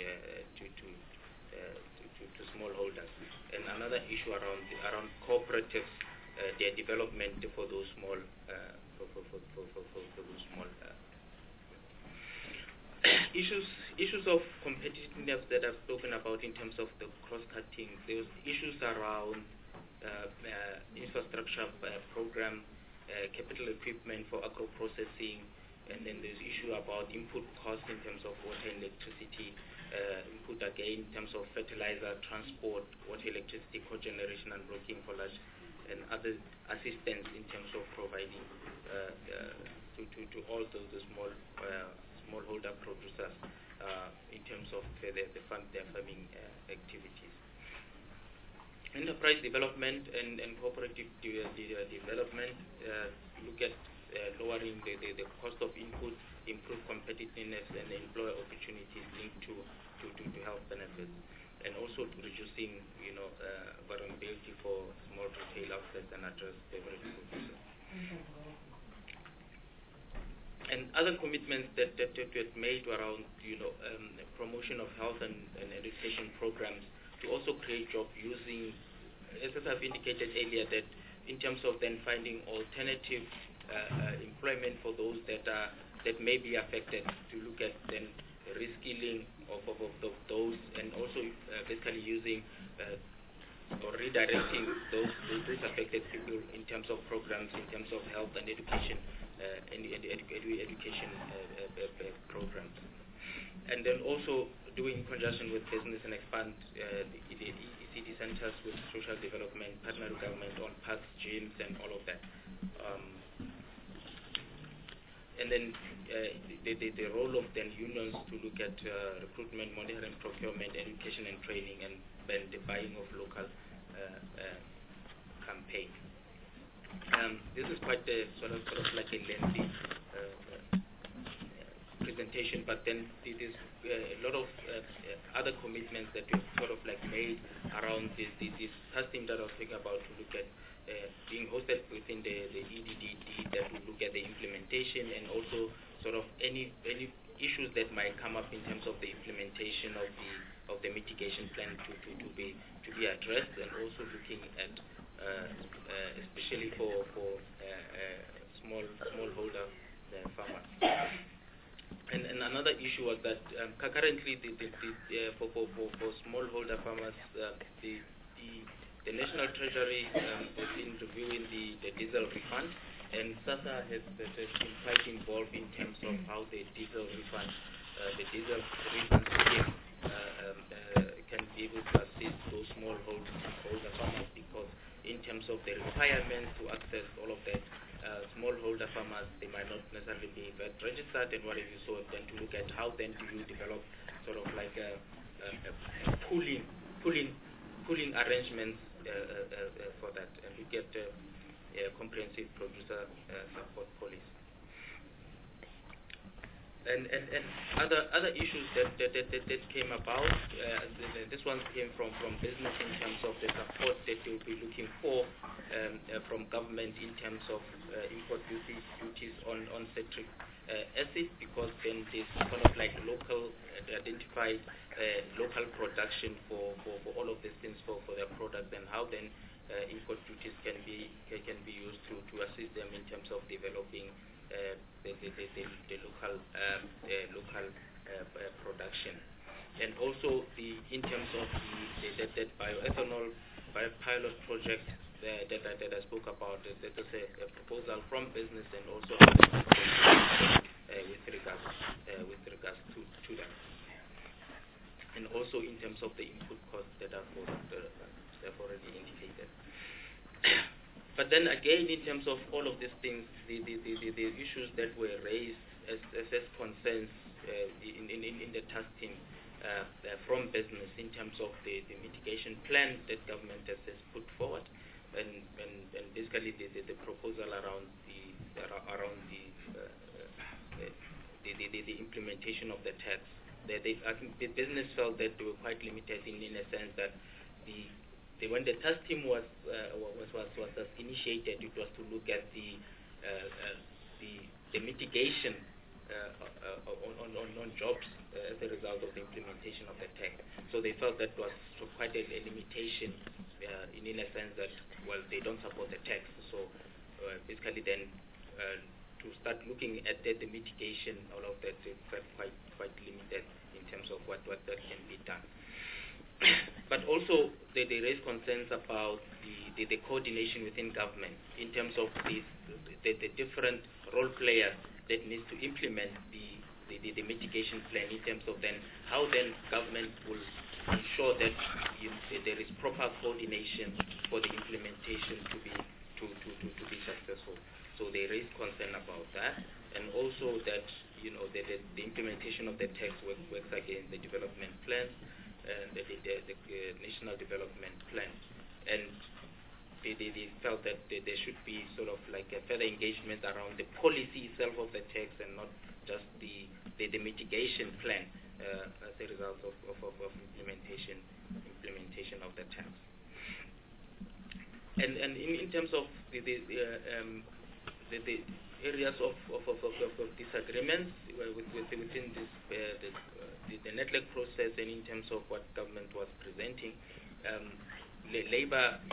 to smallholders, and another issue around cooperatives, their development for those small issues of competitiveness that I've spoken about in terms of the cross-cutting. There's issues around infrastructure program, capital equipment for agro-processing, and then there's issue about input costs in terms of water and electricity, input again in terms of fertilizer, transport, water, electricity, cogeneration and broking for large, and other assistance in terms of providing to all those smallholder producers in terms of their farming activities. Enterprise development and cooperative development look at lowering the cost of input, improve competitiveness, and employ opportunities linked to health benefits. and also to reducing, vulnerability for small retail outlets and address beverage producers. And other commitments that were made around, promotion of health and education programs to also create jobs using, as I've indicated earlier, that in terms of then finding alternative employment for those that may be affected, to look at then reskilling of those, and also basically using or redirecting those affected people in terms of programs, in terms of health and education, education programs. And then also doing in conjunction with business and expand the ECD centers with social development, partner with government on parks, gyms, and all of that. And then the role of then unions to look at recruitment, monitoring, procurement, education and training, and then the buying of local campaign. This is quite a sort of like a lengthy presentation, but then it is a lot of other commitments that we've sort of like made around this first thing that I was thinking about, to look at being hosted within the EDDD, that will look at the implementation and also sort of any issues that might come up in terms of the implementation of the mitigation plan to be addressed, and also looking at especially for smallholder farmers. And another issue was that currently for smallholder farmers, the National Treasury has been reviewing the diesel refund, and SASSA has been quite involved in terms of how the diesel refund scheme can be able to assist those smallholder farmers, because in terms of the requirements to access all of that, smallholder farmers, they might not necessarily be VAT registered and whatever. So then to look at how then do you develop sort of like a pooling arrangements for that, and we get a comprehensive producer support policy. And other issues that came about, this one came from business in terms of the support that they will be looking for from government in terms of import duties on citric acid, because then there's kind of like local identified local production for all of these things for their product, and how then import duties can be used to assist them in terms of developing the local production. And also in terms of the bioethanol pilot project that I spoke about, that is a proposal from business, and also with regards to that. And also in terms of the input costs that I've already indicated. But then again, in terms of all of these things, the issues that were raised as concerns in the task team from business in terms of the mitigation plan that government has put forward, and basically the proposal around the implementation of the tax. I think the business felt that they were quite limited in a sense that when the task team was initiated, it was to look at the mitigation on jobs as a result of the implementation of the tax. So they felt that was quite a limitation in a sense that, well, they don't support the tax. So basically then to start looking at the mitigation, all of that is quite limited in terms of what that can be done. But also they raise concerns about the coordination within government in terms of the different role players that needs to implement the mitigation plan, in terms of then how then government will ensure that there is proper coordination for the implementation to be successful. So they raise concern about that, and also that the implementation of the tax works against the development plan, the national development plan, and they felt that there should be sort of like a further engagement around the policy itself of the tax, and not just the mitigation plan as a result of implementation of the tax. And in terms of the areas of disagreements within this the NEDLAC process, and in terms of what government was presenting, Labour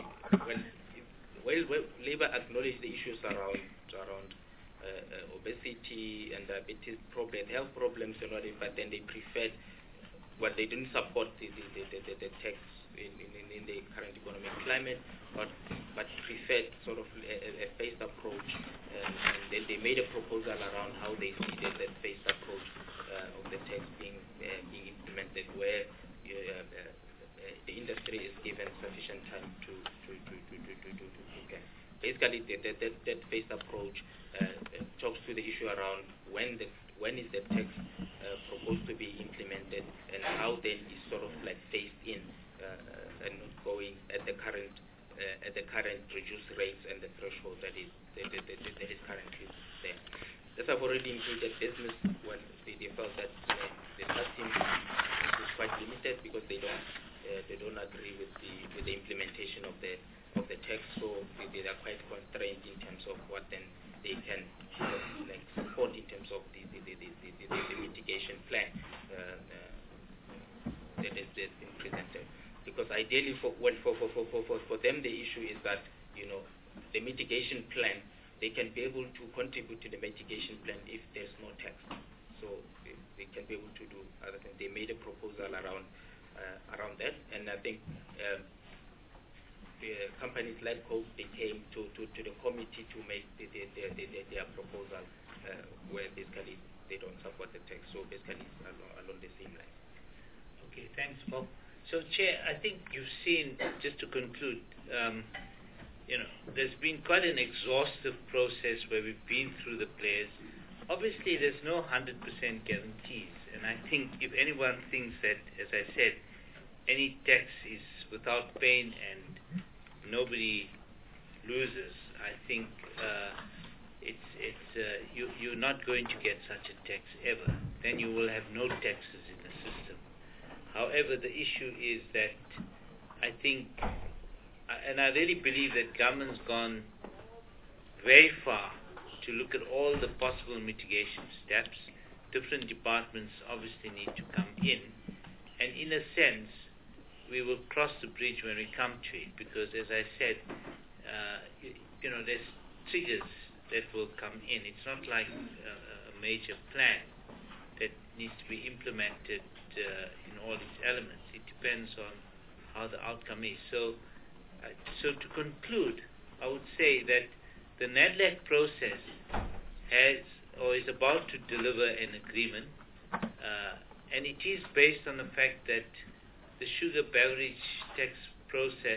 Labour acknowledged the issues around obesity and diabetes problem, health problems, and whatever, but then they preferred, they didn't support the tax in the current economic climate, but preferred sort of a phased approach, and then they made a proposal around how they see that phased approach of the tax being implemented, where the industry is given sufficient time to basically that phased approach talks to the issue around when is the tax proposed to be implemented, and how then is sort of like phased in and not going at the current reduced rates and the threshold that is currently there. Thus, I've already included business when they felt that the tax is quite limited because they don't agree with the implementation of the tax, so they are quite constrained in terms of what then they can support in terms of the mitigation plan that has been presented. Because ideally, for them, the issue is that the mitigation plan, they can be able to contribute to the mitigation plan if there's no tax. So they can be able to do other things. They made a proposal around that, and I think the companies like Coke, they came to the committee to make their proposal, where basically they don't support the tax. So basically, it's along the same line. Okay, thanks, Paul. So, Chair, I think you've seen, just to conclude, there's been quite an exhaustive process where we've been through the players. Obviously, there's no 100% guarantees, and I think if anyone thinks that, as I said, any tax is without pain and nobody loses, I think you're not going to get such a tax ever. Then you will have no taxes in the system. However, the issue is that I think, and I really believe that government's gone very far to look at all the possible mitigation steps. Different departments obviously need to come in, and in a sense, we will cross the bridge when we come to it, because as I said, there's triggers that will come in. It's not like a major plan that needs to be implemented in all its elements. It depends on how the outcome is. So to conclude, I would say that the NEDLAC process is about to deliver an agreement, and it is based on the fact that the sugar beverage tax process,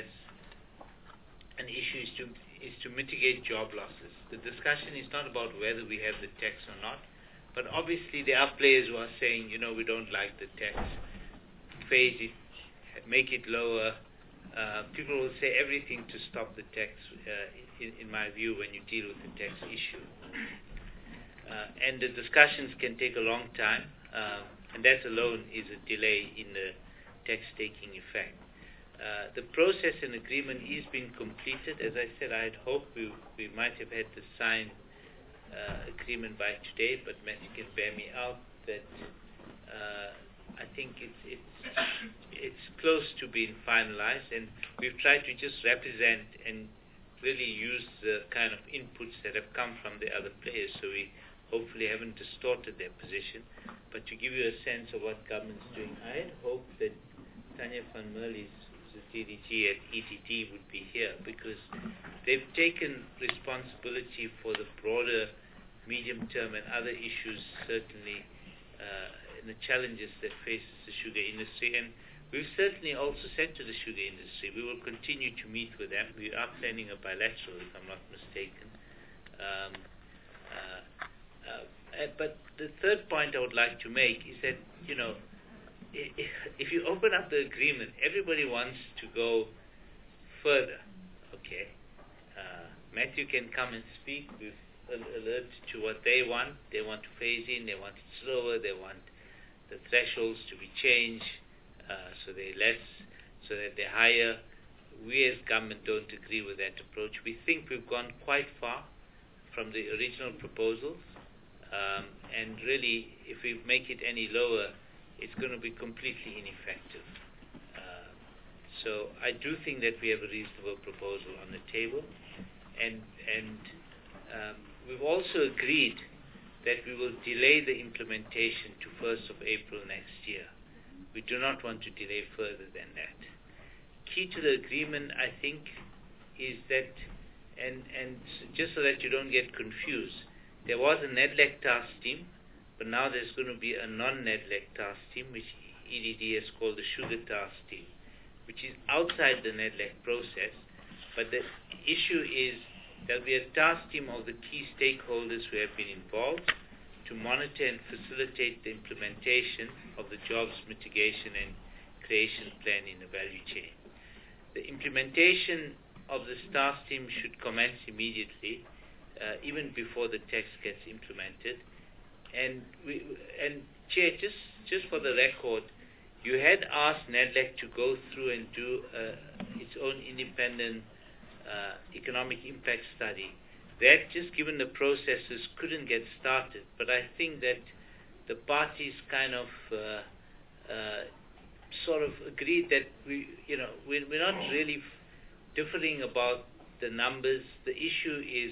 an issue is to mitigate job losses. The discussion is not about whether we have the tax or not, but obviously there are players who are saying, we don't like the tax, phase it, make it lower. People will say everything to stop the tax, in my view, when you deal with the tax issue. And the discussions can take a long time, and that alone is a delay in the tax-taking effect. The process and agreement is being completed. As I said, I had hoped we might have had the signed agreement by today, but Matthew can bear me out that I think it's close to being finalized, and we've tried to just represent and really use the kind of inputs that have come from the other players, so we hopefully haven't distorted their position. But to give you a sense of what government's doing, I had hoped that Tanya van Merlies, the DDG at ETD, would be here, because they've taken responsibility for the broader medium-term and other issues, certainly, and the challenges that faces the sugar industry. And we've certainly also said to the sugar industry, we will continue to meet with them. We are planning a bilateral, if I'm not mistaken. But the third point I would like to make is that, if you open up the agreement, everybody wants to go further, okay? Matthew can come and speak. We've alerted to what they want. They want to phase in. They want it slower. They want the thresholds to be changed so that they're higher. We as government don't agree with that approach. We think we've gone quite far from the original proposals, and really, if we make it any lower, it's going to be completely ineffective. So I do think that we have a reasonable proposal on the table, and we've also agreed that we will delay the implementation to 1st of April next year. We do not want to delay further than that. Key to the agreement, I think, is that, and just so that you don't get confused, there was a NEDLEC task team, but now there's going to be a non-NEDLEC task team, which EDD has called the Sugar Task Team, which is outside the NEDLEC process, but the issue is there'll be a task team of the key stakeholders who have been involved to monitor and facilitate the implementation of the jobs mitigation and creation plan in the value chain. The implementation of this task team should commence immediately, even before the text gets implemented. And Chair, just for the record, you had asked NEDLEC to go through and do its own independent economic impact study. That, just given the processes, couldn't get started. But I think that the parties kind of sort of agreed that we're not really differing about the numbers. The issue is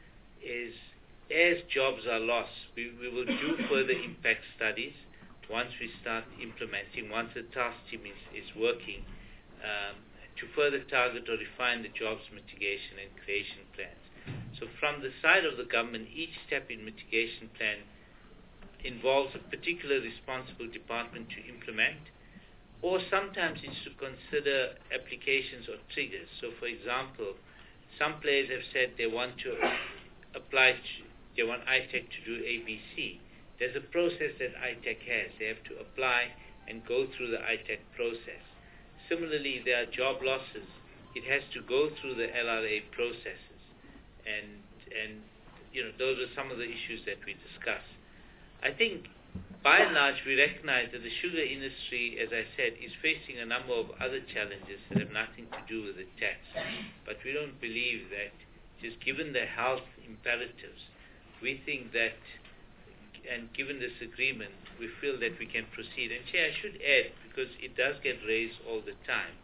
as jobs are lost, we will do further impact studies once we start implementing, once the task team is working, to further target or refine the jobs mitigation and creation plans. So from the side of the government, each step in mitigation plan involves a particular responsible department to implement, or sometimes it's to consider applications or triggers. So for example, some players have said they want to they want ITEC to do ABC. There's a process that ITEC has. They have to apply and go through the ITEC process. Similarly, there are job losses. It has to go through the LRA processes. And those are some of the issues that we discussed. I think, by and large, we recognize that the sugar industry, as I said, is facing a number of other challenges that have nothing to do with the tax. But we don't believe that, just given the health imperatives, we think that, and given this agreement, we feel that we can proceed. And Chair, I should add, because it does get raised all the time,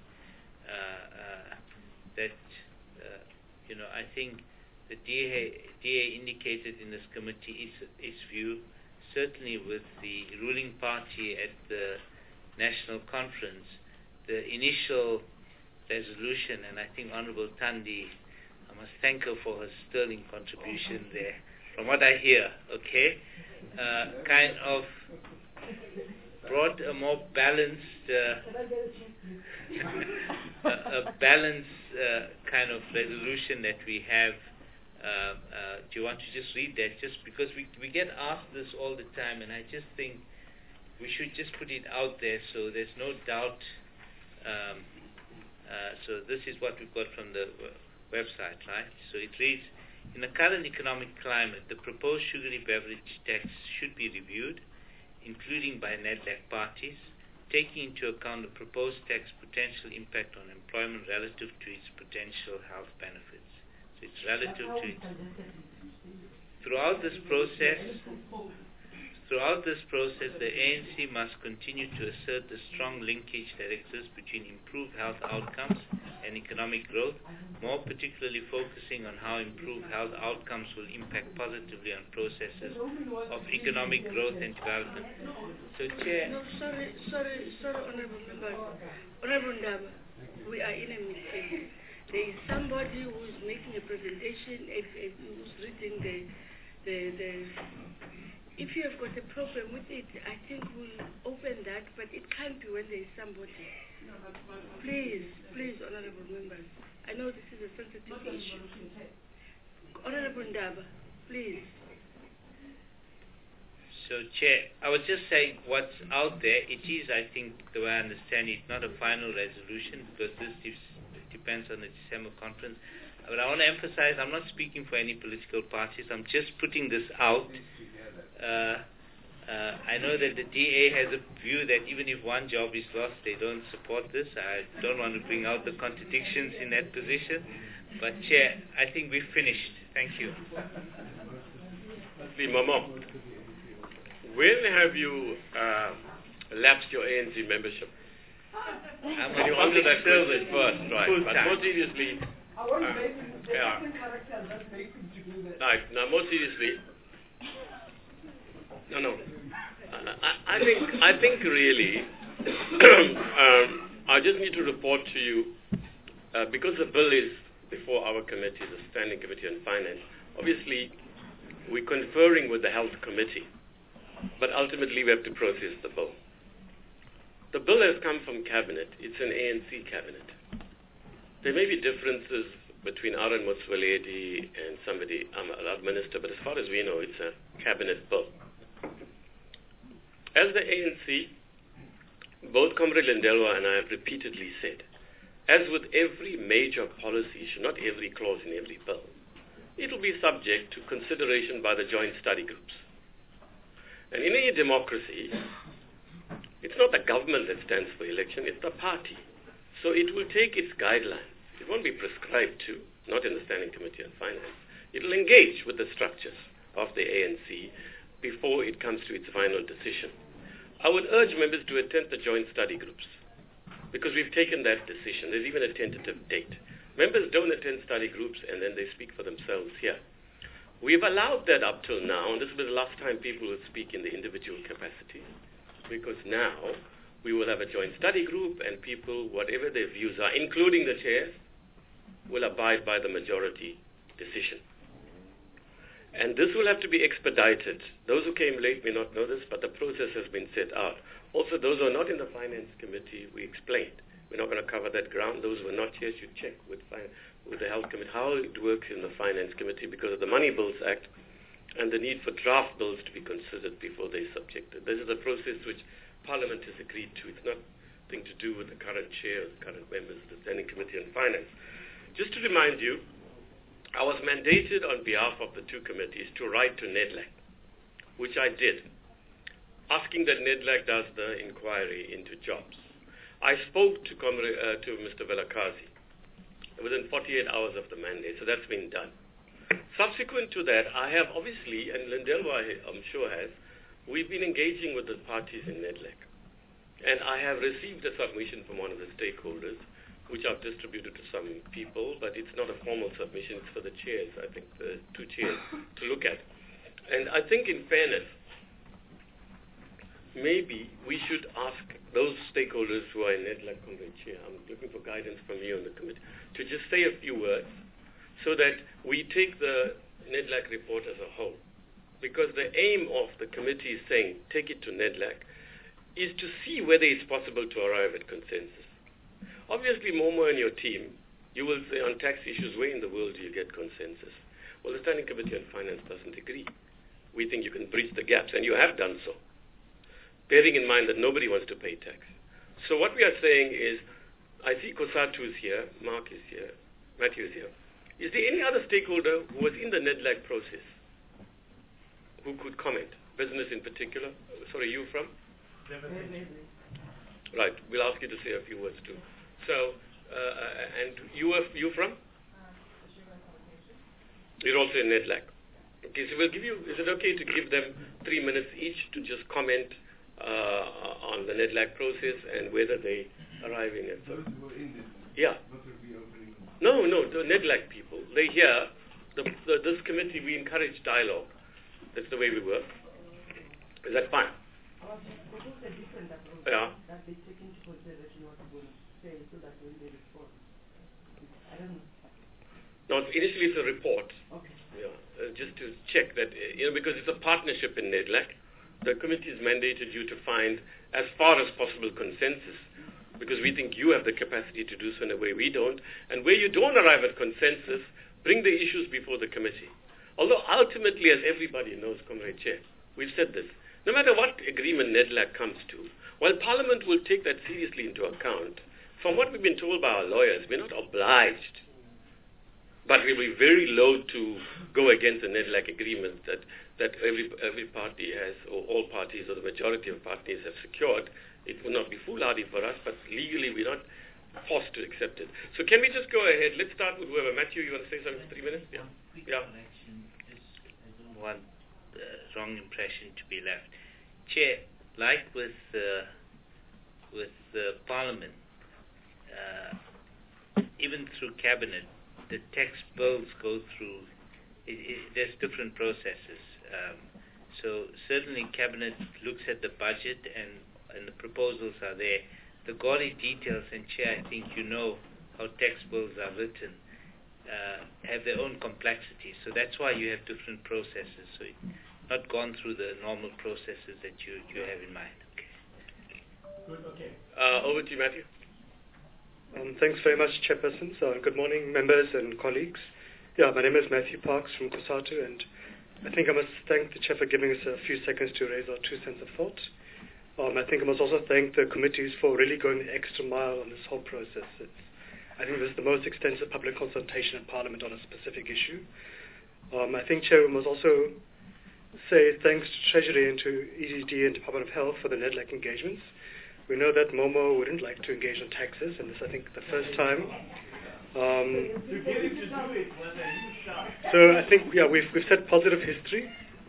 that I think the DA indicated in this committee its view, certainly with the ruling party at the National Conference, the initial resolution, and I think Honorable Thandi, I must thank her for her sterling contribution there, from what I hear, okay, kind of brought a more balanced, kind of resolution that we have. Do you want to just read that? Just because we get asked this all the time, and I just think we should just put it out there so there's no doubt. So this is what we've got from the website, right? So it reads, in the current economic climate, the proposed sugary beverage tax should be reviewed, including by NEDLEC parties, taking into account the proposed tax potential impact on employment relative to its potential health benefits. So it's relative to it. Throughout this process, the ANC must continue to assert the strong linkage that exists between improved health outcomes and economic growth, more particularly focusing on how improved health outcomes will impact positively on processes of economic growth and development. So, Chair... No, sorry, Honorable Members. Honorable Ndaba, we are in a mistake. There is somebody who is making a presentation, who's reading the if you have got a problem with it, I think we'll open that, but it can't be when there is somebody. Please, Honorable Members. I know this is a sensitive issue. Honorable Ndaba, please. So, Chair, I was just saying what's out there. It is, I think, the way I understand it, not a final resolution, because this depends on the December conference. But I want to emphasize, I'm not speaking for any political parties. I'm just putting this out I know that the DA has a view that even if one job is lost, they don't support this. I don't want to bring out the contradictions in that position. But Chair, I think we've finished. Thank you. Mama, when have you lapsed your ANC membership? I'm Can you a answer public that question servant, first, right? full But time. more seriously, right, now more seriously, no. I think really, I just need to report to you, because the bill is before our committee, the Standing Committee on Finance, obviously we're conferring with the Health Committee, but ultimately we have to process the bill. The bill has come from Cabinet. It's an ANC Cabinet. There may be differences between Aaron Motsoaledi and somebody, our minister, but as far as we know, it's a Cabinet bill. As the ANC, both Comrade Lindelwa and I have repeatedly said, as with every major policy issue, not every clause in every bill, it will be subject to consideration by the joint study groups. And in a democracy, it's not the government that stands for election, it's the party. So it will take its guidelines. It won't be prescribed to, not in the Standing Committee on Finance. It will engage with the structures of the ANC before it comes to its final decision. I would urge members to attend the joint study groups because we've taken that decision. There's even a tentative date. Members don't attend study groups and then they speak for themselves here. We've allowed that up till now, and this will be the last time people will speak in the individual capacity, because now we will have a joint study group and people, whatever their views are, including the chairs, will abide by the majority decision. And this will have to be expedited. Those who came late may not know this, but the process has been set out. Also, those who are not in the Finance Committee, we explained. We're not going to cover that ground. Those who are not here should check with the Health Committee how it works in the Finance Committee because of the Money Bills Act and the need for draft bills to be considered before they're subjected. This is a process which Parliament has agreed to. It's nothing to do with the current chair or the current members of the Standing Committee on Finance. Just to remind you, I was mandated on behalf of the two committees to write to NEDLAC, which I did, asking that NEDLAC does the inquiry into jobs. I spoke to Mr. Velakazi within 48 hours of the mandate, so that's been done. Subsequent to that, I have obviously, and Lindelwa I'm sure has, we've been engaging with the parties in NEDLAC. And I have received a submission from one of the stakeholders, which I've distributed to some people, but it's not a formal submission, it's for the chairs, I think the two chairs, to look at. And I think in fairness, maybe we should ask those stakeholders who are in NEDLAC Comrade Chair, I'm looking for guidance from you on the committee, to just say a few words so that we take the NEDLAC report as a whole. Because the aim of the committee is saying, take it to NEDLAC, is to see whether it's possible to arrive at consensus. Obviously, Momo and your team, you will say on tax issues, where in the world do you get consensus? Well, the Standing Committee on Finance doesn't agree. We think you can bridge the gaps, and you have done so, bearing in mind that nobody wants to pay tax. So what we are saying is, I see Kosatu is here, Mark is here, Matthew is here. Is there any other stakeholder who was in the NEDLAC process who could comment? Business in particular? Sorry, you from? Right, we'll ask you to say a few words too. So, and you from? You're also in NEDLAC. Okay, so we'll give you, is it okay to give them 3 minutes each to just comment on the NEDLAC process and whether they arriving at those who were in this? Yeah. No, the NEDLAC people. They hear this committee, we encourage dialogue. That's the way we work. Is that fine? Yeah. That they take into consideration what we're going to say so that when they respond. I don't know. No, initially it's a report. Okay. Yeah, just to check that, because it's a partnership in NEDLAC, the committee has mandated you to find, as far as possible, consensus, because we think you have the capacity to do so in a way we don't, and where you don't arrive at consensus, bring the issues before the committee. Although ultimately, as everybody knows, Comrade Chair, we've said this, no matter what agreement NEDLAC comes to, while Parliament will take that seriously into account, from what we've been told by our lawyers, we're not obliged, but we'll be very loath to go against the NEDLAC agreement that that every party has, or all parties, or the majority of parties have secured, it would not be foolhardy for us, but legally we're not forced to accept it. So can we just go ahead? Let's start with whoever. Matthew, you want to say something for 3 minutes? Yeah. Yeah. I don't want the wrong impression to be left. Chair, like with Parliament, even through Cabinet, the tax bills go through, there's different processes. So certainly Cabinet looks at the budget and the proposals are there. The gory details, and Chair, I think you know how tax bills are written, have their own complexity. So that's why you have different processes. So it's not gone through the normal processes that you have in mind. Okay. Good, okay. Over to you, Matthew. Thanks very much, Chairperson. Good morning, members and colleagues. Yeah, my name is Matthew Parks from COSATU, and I think I must thank the Chair for giving us a few seconds to raise our 2 cents of thought. I think I must also thank the committees for really going the extra mile on this whole process. I think this is the most extensive public consultation in Parliament on a specific issue. I think, Chair, we must also say thanks to Treasury and to EDD and Department of Health for the NEDLAC engagements. We know that Momo wouldn't like to engage on taxes, and this is, I think, the first time. So I think, yeah, we've set positive history.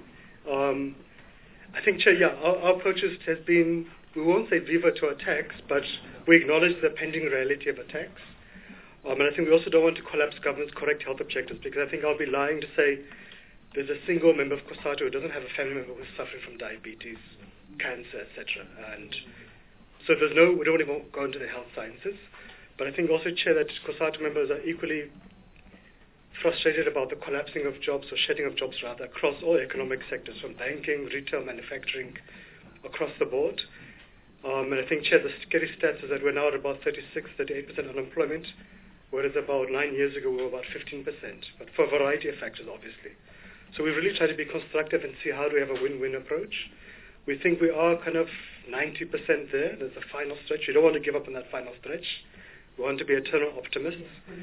I think, Chair, yeah, our approach has been, we won't say viva to a tax, but we acknowledge the pending reality of a tax. And I think we also don't want to collapse government's correct health objectives, because I think I'll be lying to say there's a single member of COSATU who doesn't have a family member who's suffering from diabetes, cancer, etc. And so we don't even go into the health sciences. But I think also, Chair, that COSATU members are equally frustrated about the collapsing of jobs, or shedding of jobs rather, across all economic sectors, from banking, retail, manufacturing, across the board. And I think, Chair, the scary stats is that we're now at about 38% unemployment, whereas about 9 years ago we were about 15%, but for a variety of factors, obviously. So we've really tried to be constructive and see how do we have a win-win approach. We think we are kind of 90% there. There's a final stretch. We don't want to give up on that final stretch. We want to be eternal optimists.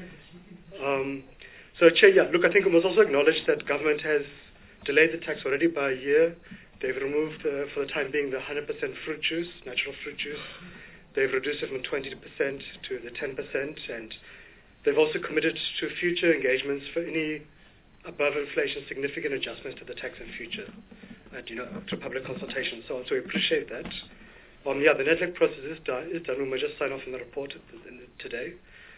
So, Chair, yeah, look, I think we must also acknowledge that government has delayed the tax already by a year. They've removed, for the time being, the 100% fruit juice, natural fruit juice. They've reduced it from 20% to the 10%, and they've also committed to future engagements for any above-inflation significant adjustments to the tax in future, and, through public consultation and so on. So we appreciate that. Yeah, the NEDLAC process is done. We may just sign off on the report today.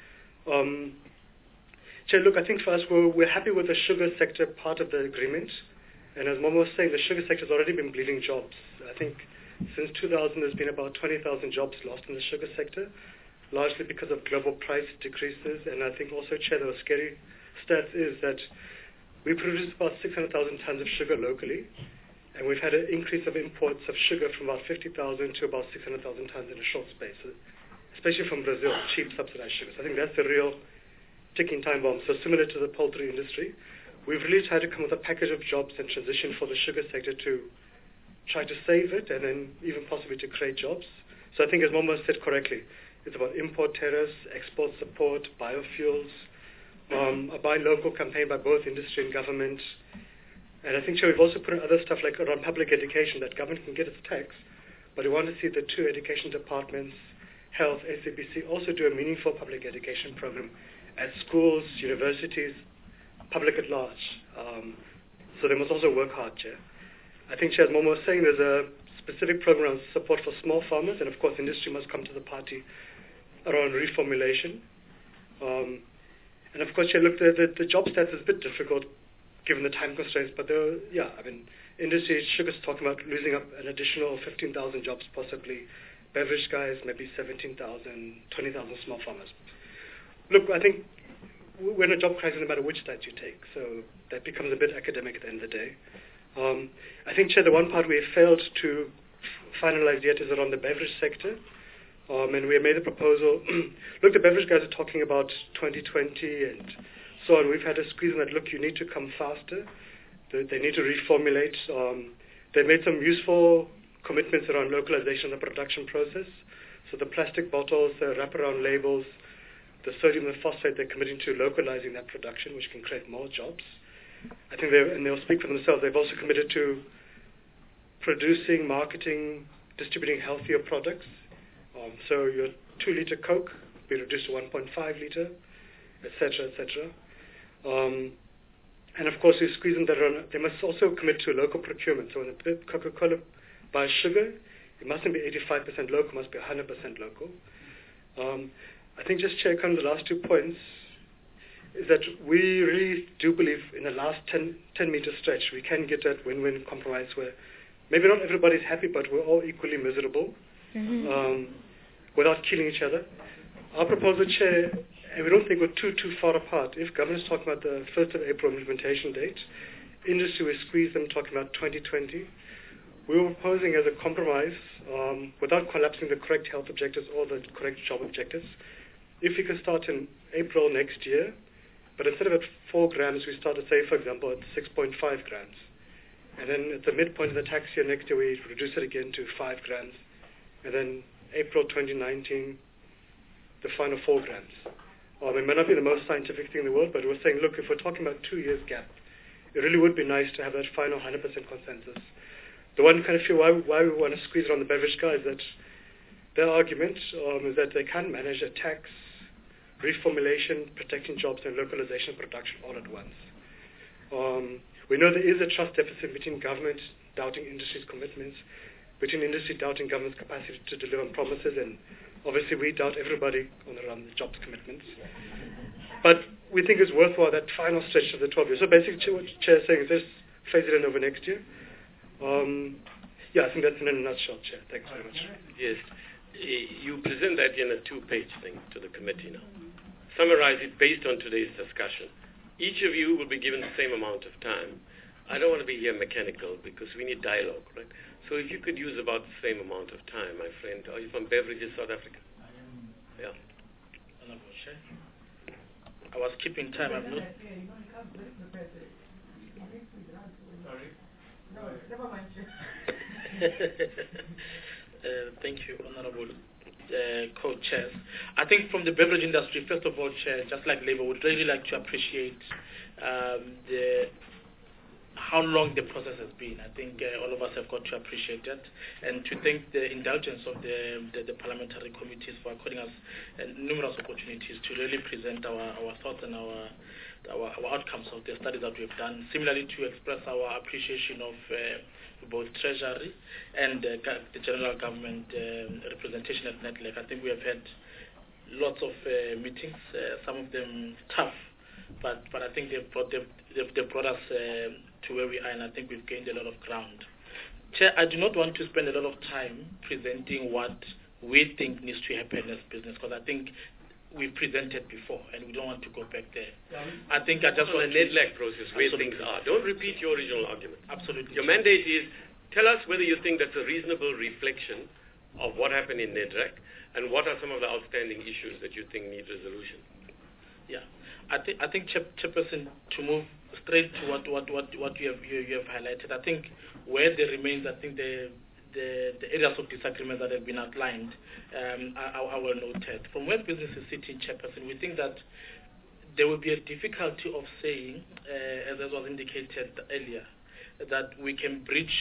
Chair, look, I think for us, we're happy with the sugar sector part of the agreement. And as Momo was saying, the sugar sector has already been bleeding jobs. I think since 2000, there's been about 20,000 jobs lost in the sugar sector, largely because of global price decreases. And I think also, Chair, the scary stats is that we produce about 600,000 tons of sugar locally, and we've had an increase of imports of sugar from about 50,000 to about 600,000 tons in a short space, especially from Brazil, cheap subsidized sugar. So I think that's the real ticking time bomb. So similar to the poultry industry, we've really tried to come with a package of jobs and transition for the sugar sector to try to save it and then even possibly to create jobs. So I think, as Momo said correctly, it's about import tariffs, export support, biofuels, a buy local campaign by both industry and government. And I think, Chair, we've also put in other stuff like around public education, that government can get its tax, but we want to see the two education departments, health, SABC, also do a meaningful public education program at schools, universities, public at large. So they must also work hard, Chair. I think, Chair, as Momo was saying, there's a specific program of support for small farmers, and of course industry must come to the party around reformulation. And of course, Chair, look, the job stats is a bit difficult given the time constraints, but industry, sugar's talking about losing up an additional 15,000 jobs possibly. Beverage guys, maybe 17,000, 20,000 small farmers. Look, I think we're in a job crisis no matter which stat you take, so that becomes a bit academic at the end of the day. I think, Chair, the one part we have failed to finalize yet is around the beverage sector, and we have made a proposal. Look, the beverage guys are talking about 2020 and so on. We've had a squeeze on that. Look, you need to come faster. They need to reformulate. They've made some useful commitments around localization of the production process. So the plastic bottles, the wraparound labels, the sodium and phosphate, they're committing to localizing that production, which can create more jobs. I think they'll speak for themselves. They've also committed to producing, marketing, distributing healthier products. So your 2-liter Coke will be reduced to 1.5 liter, etc., etc. And of course, we're squeezing that around. They must also commit to local procurement. So when the Coca-Cola buys sugar, it mustn't be 85% local, it must be 100% local. I think just check on the last 2 points is that we really do believe in the last 10-meter stretch we can get that win-win compromise where maybe not everybody's happy, but we're all equally miserable without killing each other. Our proposal, Chair, and we don't think we're too far apart. If government's talking about the 1st of April implementation date, industry will squeeze them talking about 2020. We were proposing as a compromise, without collapsing the correct health objectives or the correct job objectives, if we can start in April next year, but instead of at 4 grams, we start at, say, for example, at 6.5 grams. And then at the midpoint of the tax year next year, we reduce it again to 5 grams. And then April 2019, the final 4 grams. It may not be the most scientific thing in the world, but we're saying, look, if we're talking about 2 years gap, it really would be nice to have that final 100% consensus. The one kind of feel why we want to squeeze it on the beverage guy is that their argument is that they can't manage a tax, reformulation, protecting jobs, and localization of production all at once. We know there is a trust deficit between government doubting industry's commitments, between industry doubting government's capacity to deliver on promises, and obviously we doubt everybody around the jobs commitments. But we think it's worthwhile that final stretch of the 12 years. So basically what the Chair is saying is let's phase it in over next year. I think that's in a nutshell, Chair. Thanks very much. Yes. You present that in a 2-page thing to the committee now. Summarize it based on today's discussion. Each of you will be given the same amount of time. I don't want to be here mechanical because we need dialogue, right? So if you could use about the same amount of time, my friend. Are you from Beverages, South Africa? Yeah. Honorable Chair. I was keeping time. I'm not. Sorry? No, never mind. Thank you, Honorable Co-Chairs. I think from the beverage industry, first of all, Chair, just like Labour, would really like to appreciate how long the process has been. I think all of us have got to appreciate that, and to thank the indulgence of the parliamentary committees for according us numerous opportunities to really present our thoughts and our outcomes of the studies that we've done. Similarly, to express our appreciation of both Treasury and the General Government representation at NEDLAC. I think we have had lots of meetings, some of them tough, but I think they've brought us to where we are, and I think we've gained a lot of ground. Chair, I do not want to spend a lot of time presenting what we think needs to happen as business, because I think we've presented before, and we don't want to go back there. I think I just want the NEDLAC process, where things are. Don't repeat your original argument. Absolutely. Your mandate is, tell us whether you think that's a reasonable reflection of what happened in NEDLAC, and what are some of the outstanding issues that you think need resolution. Yeah, I think Chairperson, to move straight to what you have highlighted, I think where there remains, I think the areas of disagreement that have been outlined are well noted. From where business is sitting, Chairperson, we think that there will be a difficulty of saying, as was indicated earlier, that we can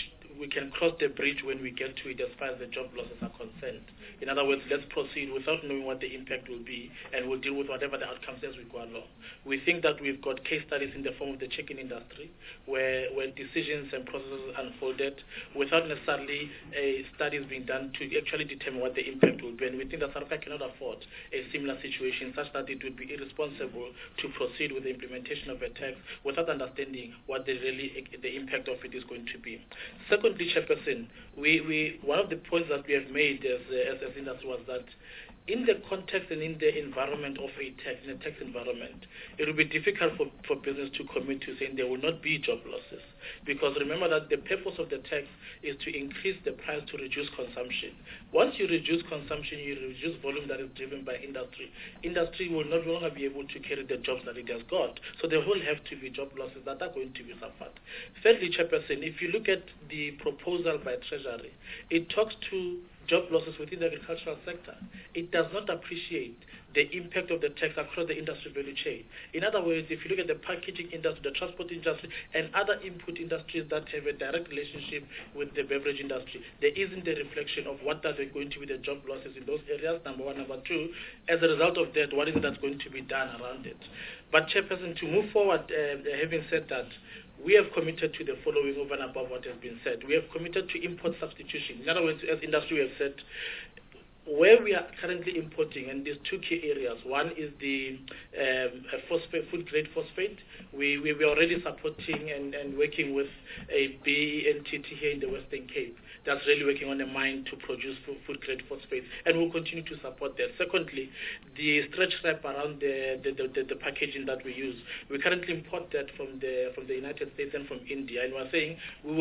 cross the bridge when we get to it as far as the job losses are concerned. In other words, let's proceed without knowing what the impact will be, and we'll deal with whatever the outcomes as we go along. We think that we've got case studies in the form of the chicken industry where decisions and processes unfolded without necessarily studies being done to actually determine what the impact will be. And we think that South Africa cannot afford a similar situation such that it would be irresponsible to proceed with the implementation of a tax without understanding what the impact of it is going to be. Secondly, Chairperson, one of the points that we have made as industry was that in the context and in the environment of a tax, in a tax environment, it will be difficult for business to commit to saying there will not be job losses. Because remember that the purpose of the tax is to increase the price to reduce consumption. Once you reduce consumption, you reduce volume that is driven by industry. Industry will no longer be able to carry the jobs that it has got. So there will have to be job losses that are going to be suffered. Thirdly, Chairperson, if you look at the proposal by Treasury, it talks to job losses within the agricultural sector. It does not appreciate the impact of the tax across the industry value chain. In other words, if you look at the packaging industry, the transport industry, and other input industries that have a direct relationship with the beverage industry, there isn't a reflection of what are going to be the job losses in those areas, number one. Number two, as a result of that, what is it that's going to be done around it? But, Chairperson, to move forward, having said that, we have committed to the following over and above what has been said. We have committed to import substitution. In other words, as industry, we have said, where we are currently importing, and there's two key areas. One is the phosphate, food-grade phosphate. We are already supporting and working with a BE entity here in the Western Cape that's really working on a mine to produce food-grade phosphate, and we'll continue to support that. Secondly, the stretch wrap around the packaging that we use. We currently import that from the United States and from India, and we're saying we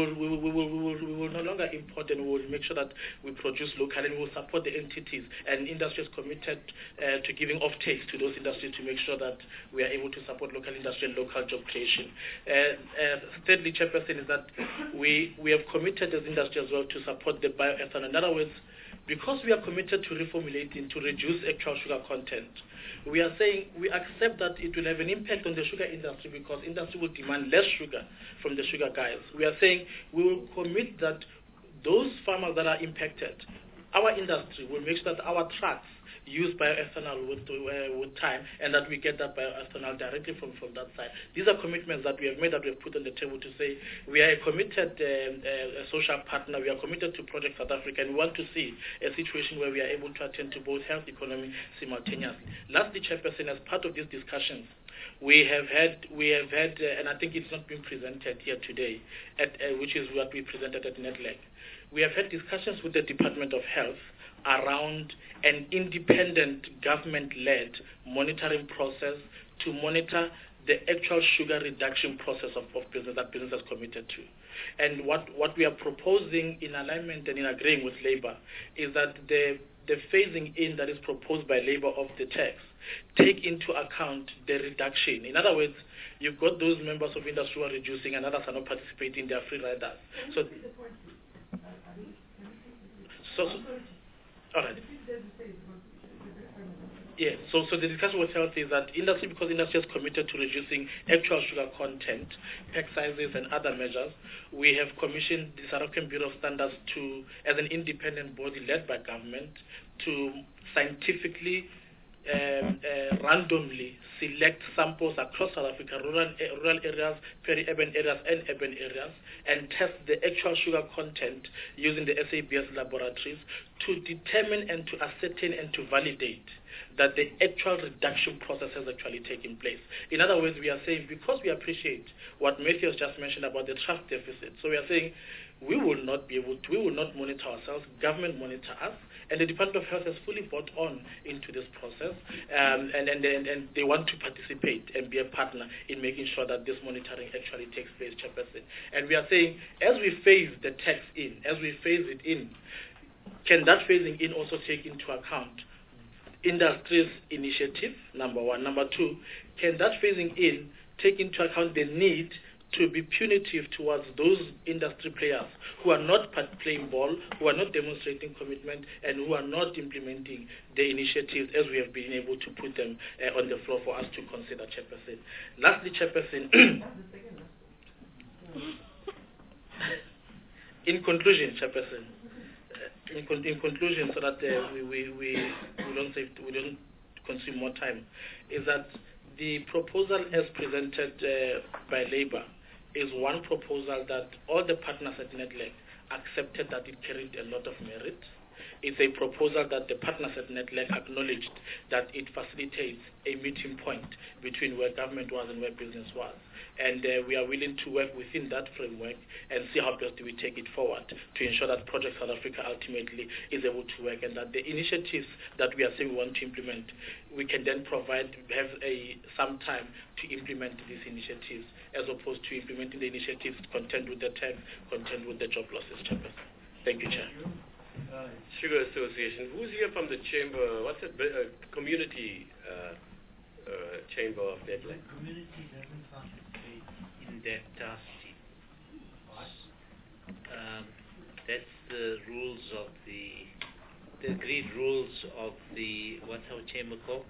will no longer import, and we will make sure that we produce locally, and we will support the entities, and industry is committed to giving off-takes to those industries to make sure that we are able to support local industry and local job creation. Thirdly, Chairperson, is that we have committed as industry as well to support the bioethanol. In other words, because we are committed to reformulating to reduce actual sugar content, we are saying we accept that it will have an impact on the sugar industry because industry will demand less sugar from the sugar guys. We are saying we will commit that those farmers that are impacted, our industry will make sure that our trucks use bioethanol with time, and that we get that bioethanol directly from that side. These are commitments that we have made, that we have put on the table to say we are a committed social partner. We are committed to Project South Africa, and we want to see a situation where we are able to attend to both health economy simultaneously. Lastly, Chairperson, as part of these discussions, we have had, and I think it's not been presented here today, which is what we presented at NEDLAC. We have had discussions with the Department of Health around an independent government-led monitoring process to monitor the actual sugar reduction process of business that business has committed to. And what we are proposing in alignment and in agreeing with Labour is that the phasing in that is proposed by Labour of the tax take into account the reduction. In other words, you've got those members of industry who are reducing and others are not participating, they are free riders. All right. Yeah, so the discussion with health is that industry, because industry is committed to reducing actual sugar content, pack sizes, and other measures, we have commissioned the South African Bureau of Standards as an independent body led by government, to scientifically, randomly select samples across South Africa, rural areas, peri-urban areas, and urban areas, and test the actual sugar content using the SABS laboratories to determine and to ascertain and to validate that the actual reduction process has actually taken place. In other words, we are saying, because we appreciate what Matthew has just mentioned about the trust deficit, so we are saying we will not monitor ourselves, government monitor us, and the Department of Health has fully bought on into this process, and they want to participate and be a partner in making sure that this monitoring actually takes place, Chairperson. And we are saying, as we phase the tax in, can that phasing in also take into account industry's initiative, number one? Number two, can that phasing in take into account the need to be punitive towards those industry players who are not playing ball, who are not demonstrating commitment, and who are not implementing the initiatives as we have been able to put them on the floor for us to consider, Chairperson. Lastly, Chairperson, in conclusion, Chairperson, so that we don't consume more time, is that the proposal as presented by Labour is one proposal that all the partners at NEDLAC accepted that it carried a lot of merit. It's a proposal that the partners at NEDLAC acknowledged that it facilitates a meeting point between where government was and where business was. And we are willing to work within that framework and see how best we take it forward to ensure that Project South Africa ultimately is able to work, and that the initiatives that we are saying we want to implement, we can then have some time to implement these initiatives, as opposed to implementing the initiatives contend with the tax, contend with the job losses, Chairman. Thank you, Chair. Sugar Association. Who's here from the chamber? What's it? Community chamber of NEDLAC? Community doesn't participate in that task team. That's the rules of the the agreed rules of the, what's our chamber called?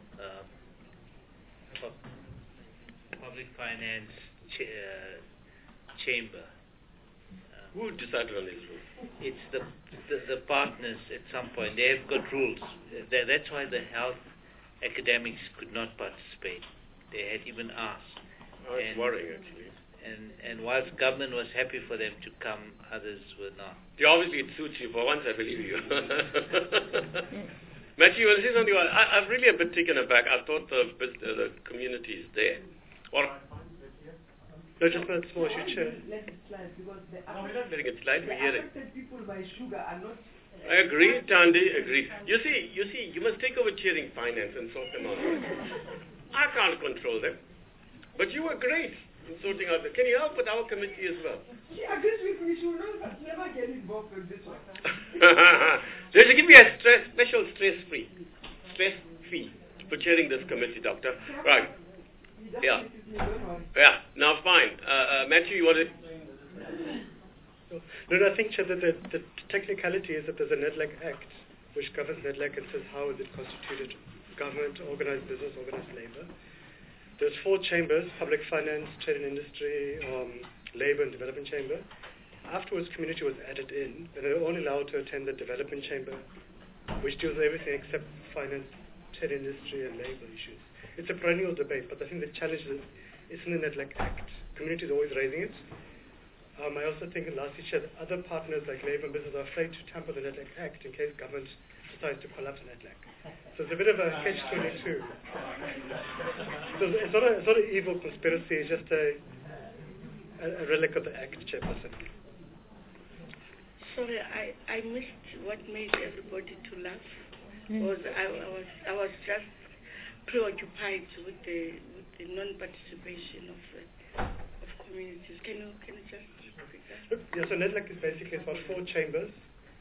Public Finance Chamber. Who decided on these rules? It's the partners at some point. They have got rules. That's why the health academics could not participate. They had even asked. Oh, it's worrying, actually. And whilst government was happy for them to come, others were not. Yeah, obviously it suits you. For once, I believe you. Matthew, you want to say something? I'm really a bit taken aback. I thought the community is there. Or, No, just a small issue, Chair. Let it slide because the no, we're not letting it slide. We're the hearing. affected people by sugar are not. I agree, Tandy, agree. You see, you must take over chairing finance and sort them out. I can't control them. But you were great in sorting out them. Can you help with our committee as well? She agrees with me. She will never get involved in this one. They should give me a special stress fee for chairing this committee, Doctor. Right. Yeah. Yeah. Now, fine. Matthew, you want to... No, I think, Chair, that the technicality is that there's a NEDLAC Act which governs NEDLAC and says how is it constituted: government, organized business, organized labor. There's 4 chambers: public finance, trade and industry, labor and development chamber. Afterwards, community was added in, and they were only allowed to attend the development chamber, which deals with everything except finance, trade, industry, and labor issues. It's a perennial debate, but I think the challenge is it's in the NEDLAC Act. Community is always raising it. I also think in last year, other partners like Labour and Business are afraid to tamper the NEDLAC Act in case government decides to collapse NEDLAC. So it's a bit of a catch-22. So it's not an evil conspiracy, it's just a relic of the Act, Chairperson. Sorry, I missed what made everybody to laugh. I was just preoccupied with the non-participation of communities. Can you just repeat that? Yeah, so NEDLAC is basically about 4 chambers,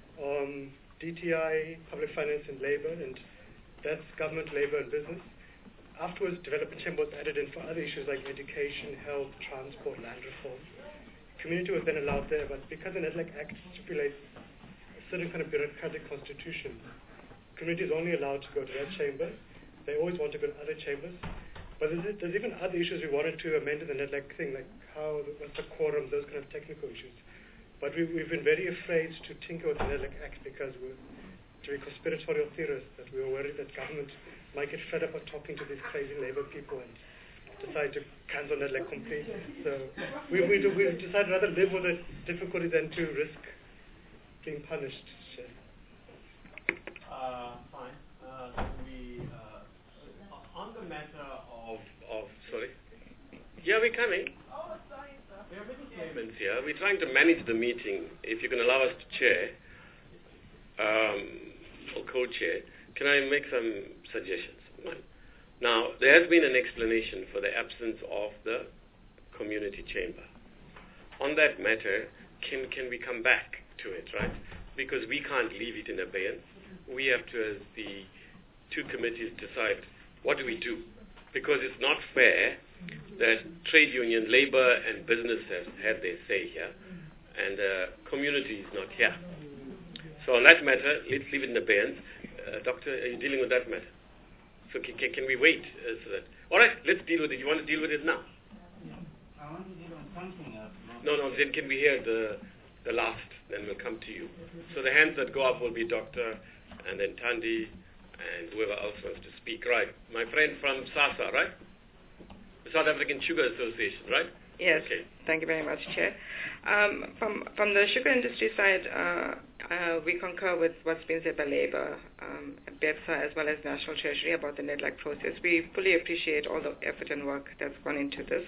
DTI, public finance and labor, and that's government, labor and business. Afterwards, development chamber was added in for other issues like education, health, transport, land reform. Community was then allowed there, but because the NEDLAC Act stipulates a certain kind of bureaucratic constitution, community is only allowed to go to that chamber. They always want to go to other chambers. But there's even other issues we wanted to amend in the NEDLAC thing, like what's the quorum, those kind of technical issues. But we've been very afraid to tinker with the NEDLAC Act because to be conspiratorial theorists, that we were worried that government might get fed up of talking to these crazy labor people and decide to cancel NEDLAC completely. So we decided rather live with the difficulty than to risk being punished. Fine. On the matter of sorry? Yeah, we're coming. we are making Statements here. We're trying to manage the meeting. If you can allow us to chair, or co-chair, can I make some suggestions? Now, there has been an explanation for the absence of the community chamber. On that matter, can we come back to it, right? Because we can't leave it in abeyance. We have to, as the 2 committees, decide what do we do. Because it's not fair that trade union, labor and business have had their say here, and community is not here. So on that matter, let's leave it in abeyance. Doctor, are you dealing with that matter? So can we wait so that... All right, let's deal with it. You want to deal with it now? I want to deal on something else. No, then can we hear the last? Then we'll come to you. So the hands that go up will be Doctor, and then Tandy, and whoever else wants to speak. Right. My friend from SASA, right? The South African Sugar Association, right? Yes. Okay. Thank you very much, Chair. From the sugar industry side, we concur with what's been said by Labour, BEPSA, as well as National Treasury about the NEDLAC process. We fully appreciate all the effort and work that's gone into this.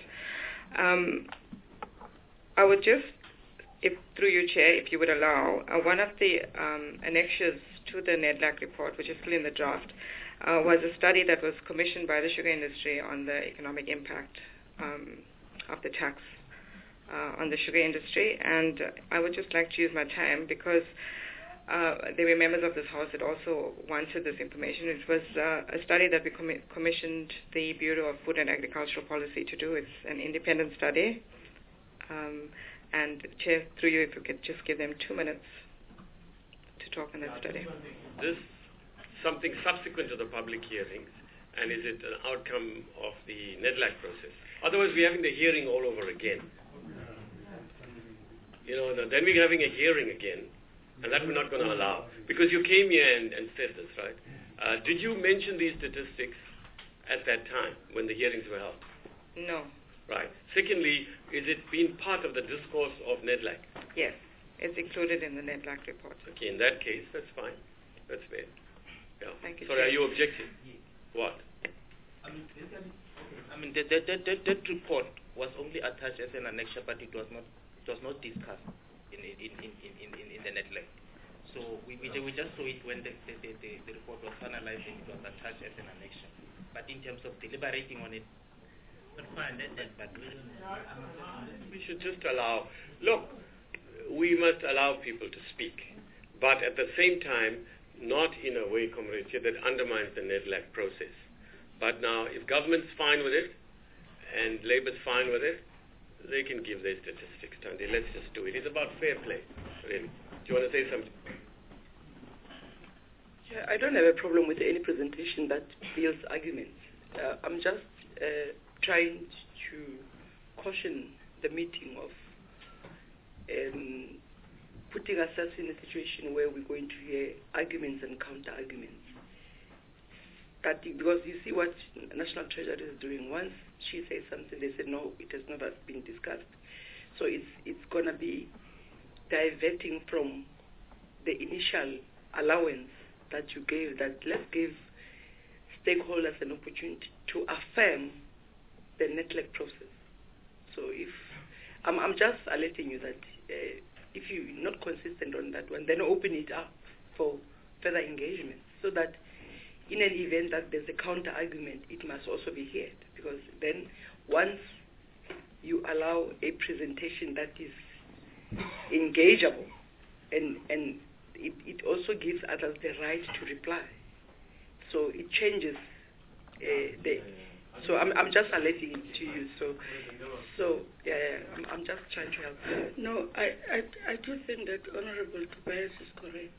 I would just, through you, Chair, if you would allow, one of the annexures to the NEDLAC report, which is still in the draft, was a study that was commissioned by the sugar industry on the economic impact of the tax on the sugar industry. And I would just like to use my time because there were members of this House that also wanted this information. It was a study that we commissioned the Bureau of Food and Agricultural Policy to do. It's an independent study. And Chair, through you, if you could just give them 2 minutes to talk in that study. This something subsequent to the public hearings, and is it an outcome of the NEDLAC process? Otherwise, we're having the hearing all over again. Then we're having a hearing again, and that we're not going to allow. Because you came here and said this, right? Did you mention these statistics at that time when the hearings were held? No. Right. Secondly, is it been part of the discourse of NEDLAC? Yes, it's included in the NEDLAC report. Okay, in that case, that's fine. That's fair. Yeah. Thank you. Sorry, are you objecting? What? That report was only attached as an annexure, but it was not discussed in the NEDLAC. So we just saw it when the report was finalized and it was attached as an annexure. But in terms of deliberating on it, but fine. We should just allow. Look, we must allow people to speak, but at the same time, not in a way, Comrade Chair, that undermines the NEDLAC process. But now, if government's fine with it and Labour's fine with it, they can give their statistics, Tandi. Let's just do it. It's about fair play, really. Do you want to say something? Yeah, I don't have a problem with any presentation that builds arguments. I'm just trying to caution the meeting of putting ourselves in a situation where we're going to hear arguments and counter-arguments. Because you see what National Treasury is doing. Once she says something, they say, no, it has never been discussed. So it's going to be diverting from the initial allowance that you gave, that let's give stakeholders an opportunity to affirm the NEDLAC process. So if I'm just alerting you that if you're not consistent on that one, then open it up for further engagement, so that in an event that there's a counter argument, it must also be heard. Because then once you allow a presentation that is engageable, and it also gives others the right to reply. So it changes So I'm just alerting it to you. I'm just trying to help you. No, I do think that Honorable Tobias is correct.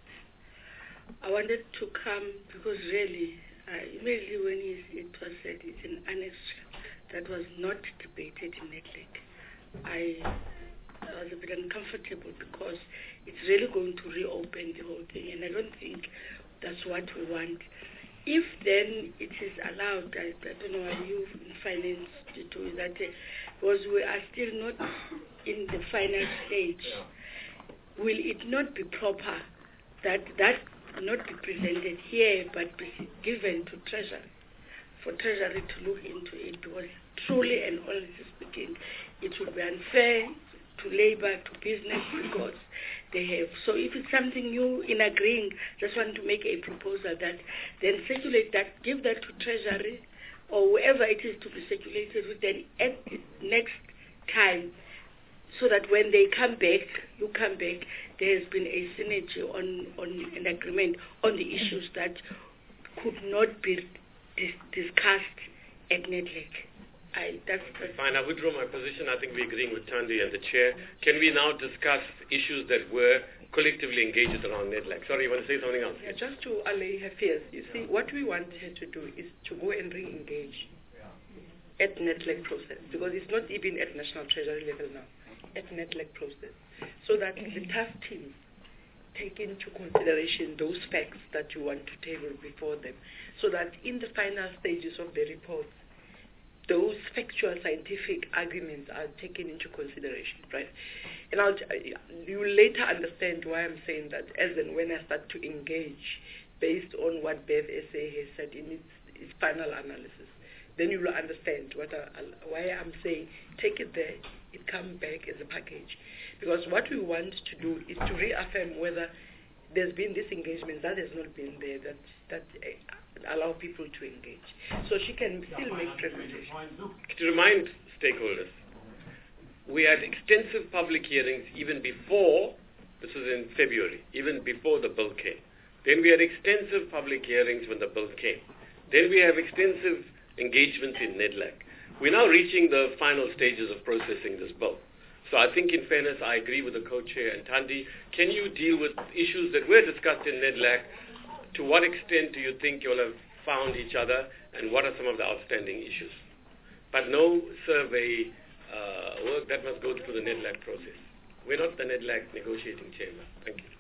I wanted to come because really, immediately when it was said it's an annexure that was not debated in NEDLAC, I was a bit uncomfortable because it's really going to reopen the whole thing, and I don't think that's what we want. If then it is allowed, I don't know how you in finance do that, because we are still not in the final stage, will it not be proper that not be presented here but be given to Treasury, for Treasury to look into it? Because truly and honestly speaking, it would be unfair to Labour, to business, because they have. So if it's something new in agreeing, just want to make a proposal that then circulate that, give that to Treasury or whoever it is to be circulated with, then at the next time, so that when they come back, you come back, there has been a synergy on an agreement on the issues that could not be discussed at NEDLAC. That's fine. I withdraw my position. I think we're agreeing with Tandi and the Chair. Can we now discuss issues that were collectively engaged around NEDLAC? Sorry, you want to say something else? Yeah, just to allay her fears. You see, what we want her to do is to go and re-engage at NEDLAC process, because it's not even at National Treasury level now, at NEDLAC process, so that the task teams take into consideration those facts that you want to table before them, so that in the final stages of the report, those factual scientific arguments are taken into consideration, right? And you will later understand why I'm saying that, as and when I start to engage based on what Bev SA has said in its final analysis. Then you will understand why I'm saying take it there, it comes back as a package. Because what we want to do is to reaffirm whether there's been this engagement that has not been there, that allow people to engage. So she can still make presentations. To remind stakeholders, we had extensive public hearings even before, this was in February, even before the bill came. Then we had extensive public hearings when the bill came. Then we have extensive engagements in NEDLAC. We're now reaching the final stages of processing this bill. So I think, in fairness, I agree with the co-chair and Thandi. Can you deal with issues that were discussed in NEDLAC? To what extent do you think you'll have found each other, and what are some of the outstanding issues? But no survey work, that must go through the NEDLAC process. We're not the NEDLAC negotiating chamber. Thank you.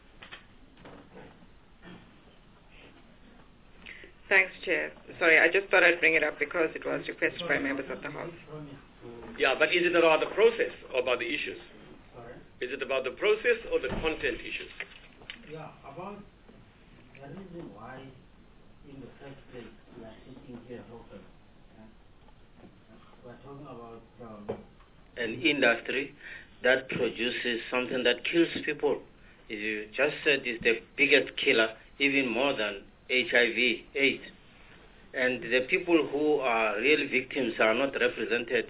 Thanks, Chair. Sorry, I just thought I'd bring it up because it was requested by members of the House. Yeah, but is it about the process or about the issues? Sorry? Is it about the process or the content issues? Yeah, about the reason why in the first place we are sitting here open. We're talking about an industry that produces something that kills people. You just said it's the biggest killer, even more than HIV, AIDS. And the people who are real victims are not represented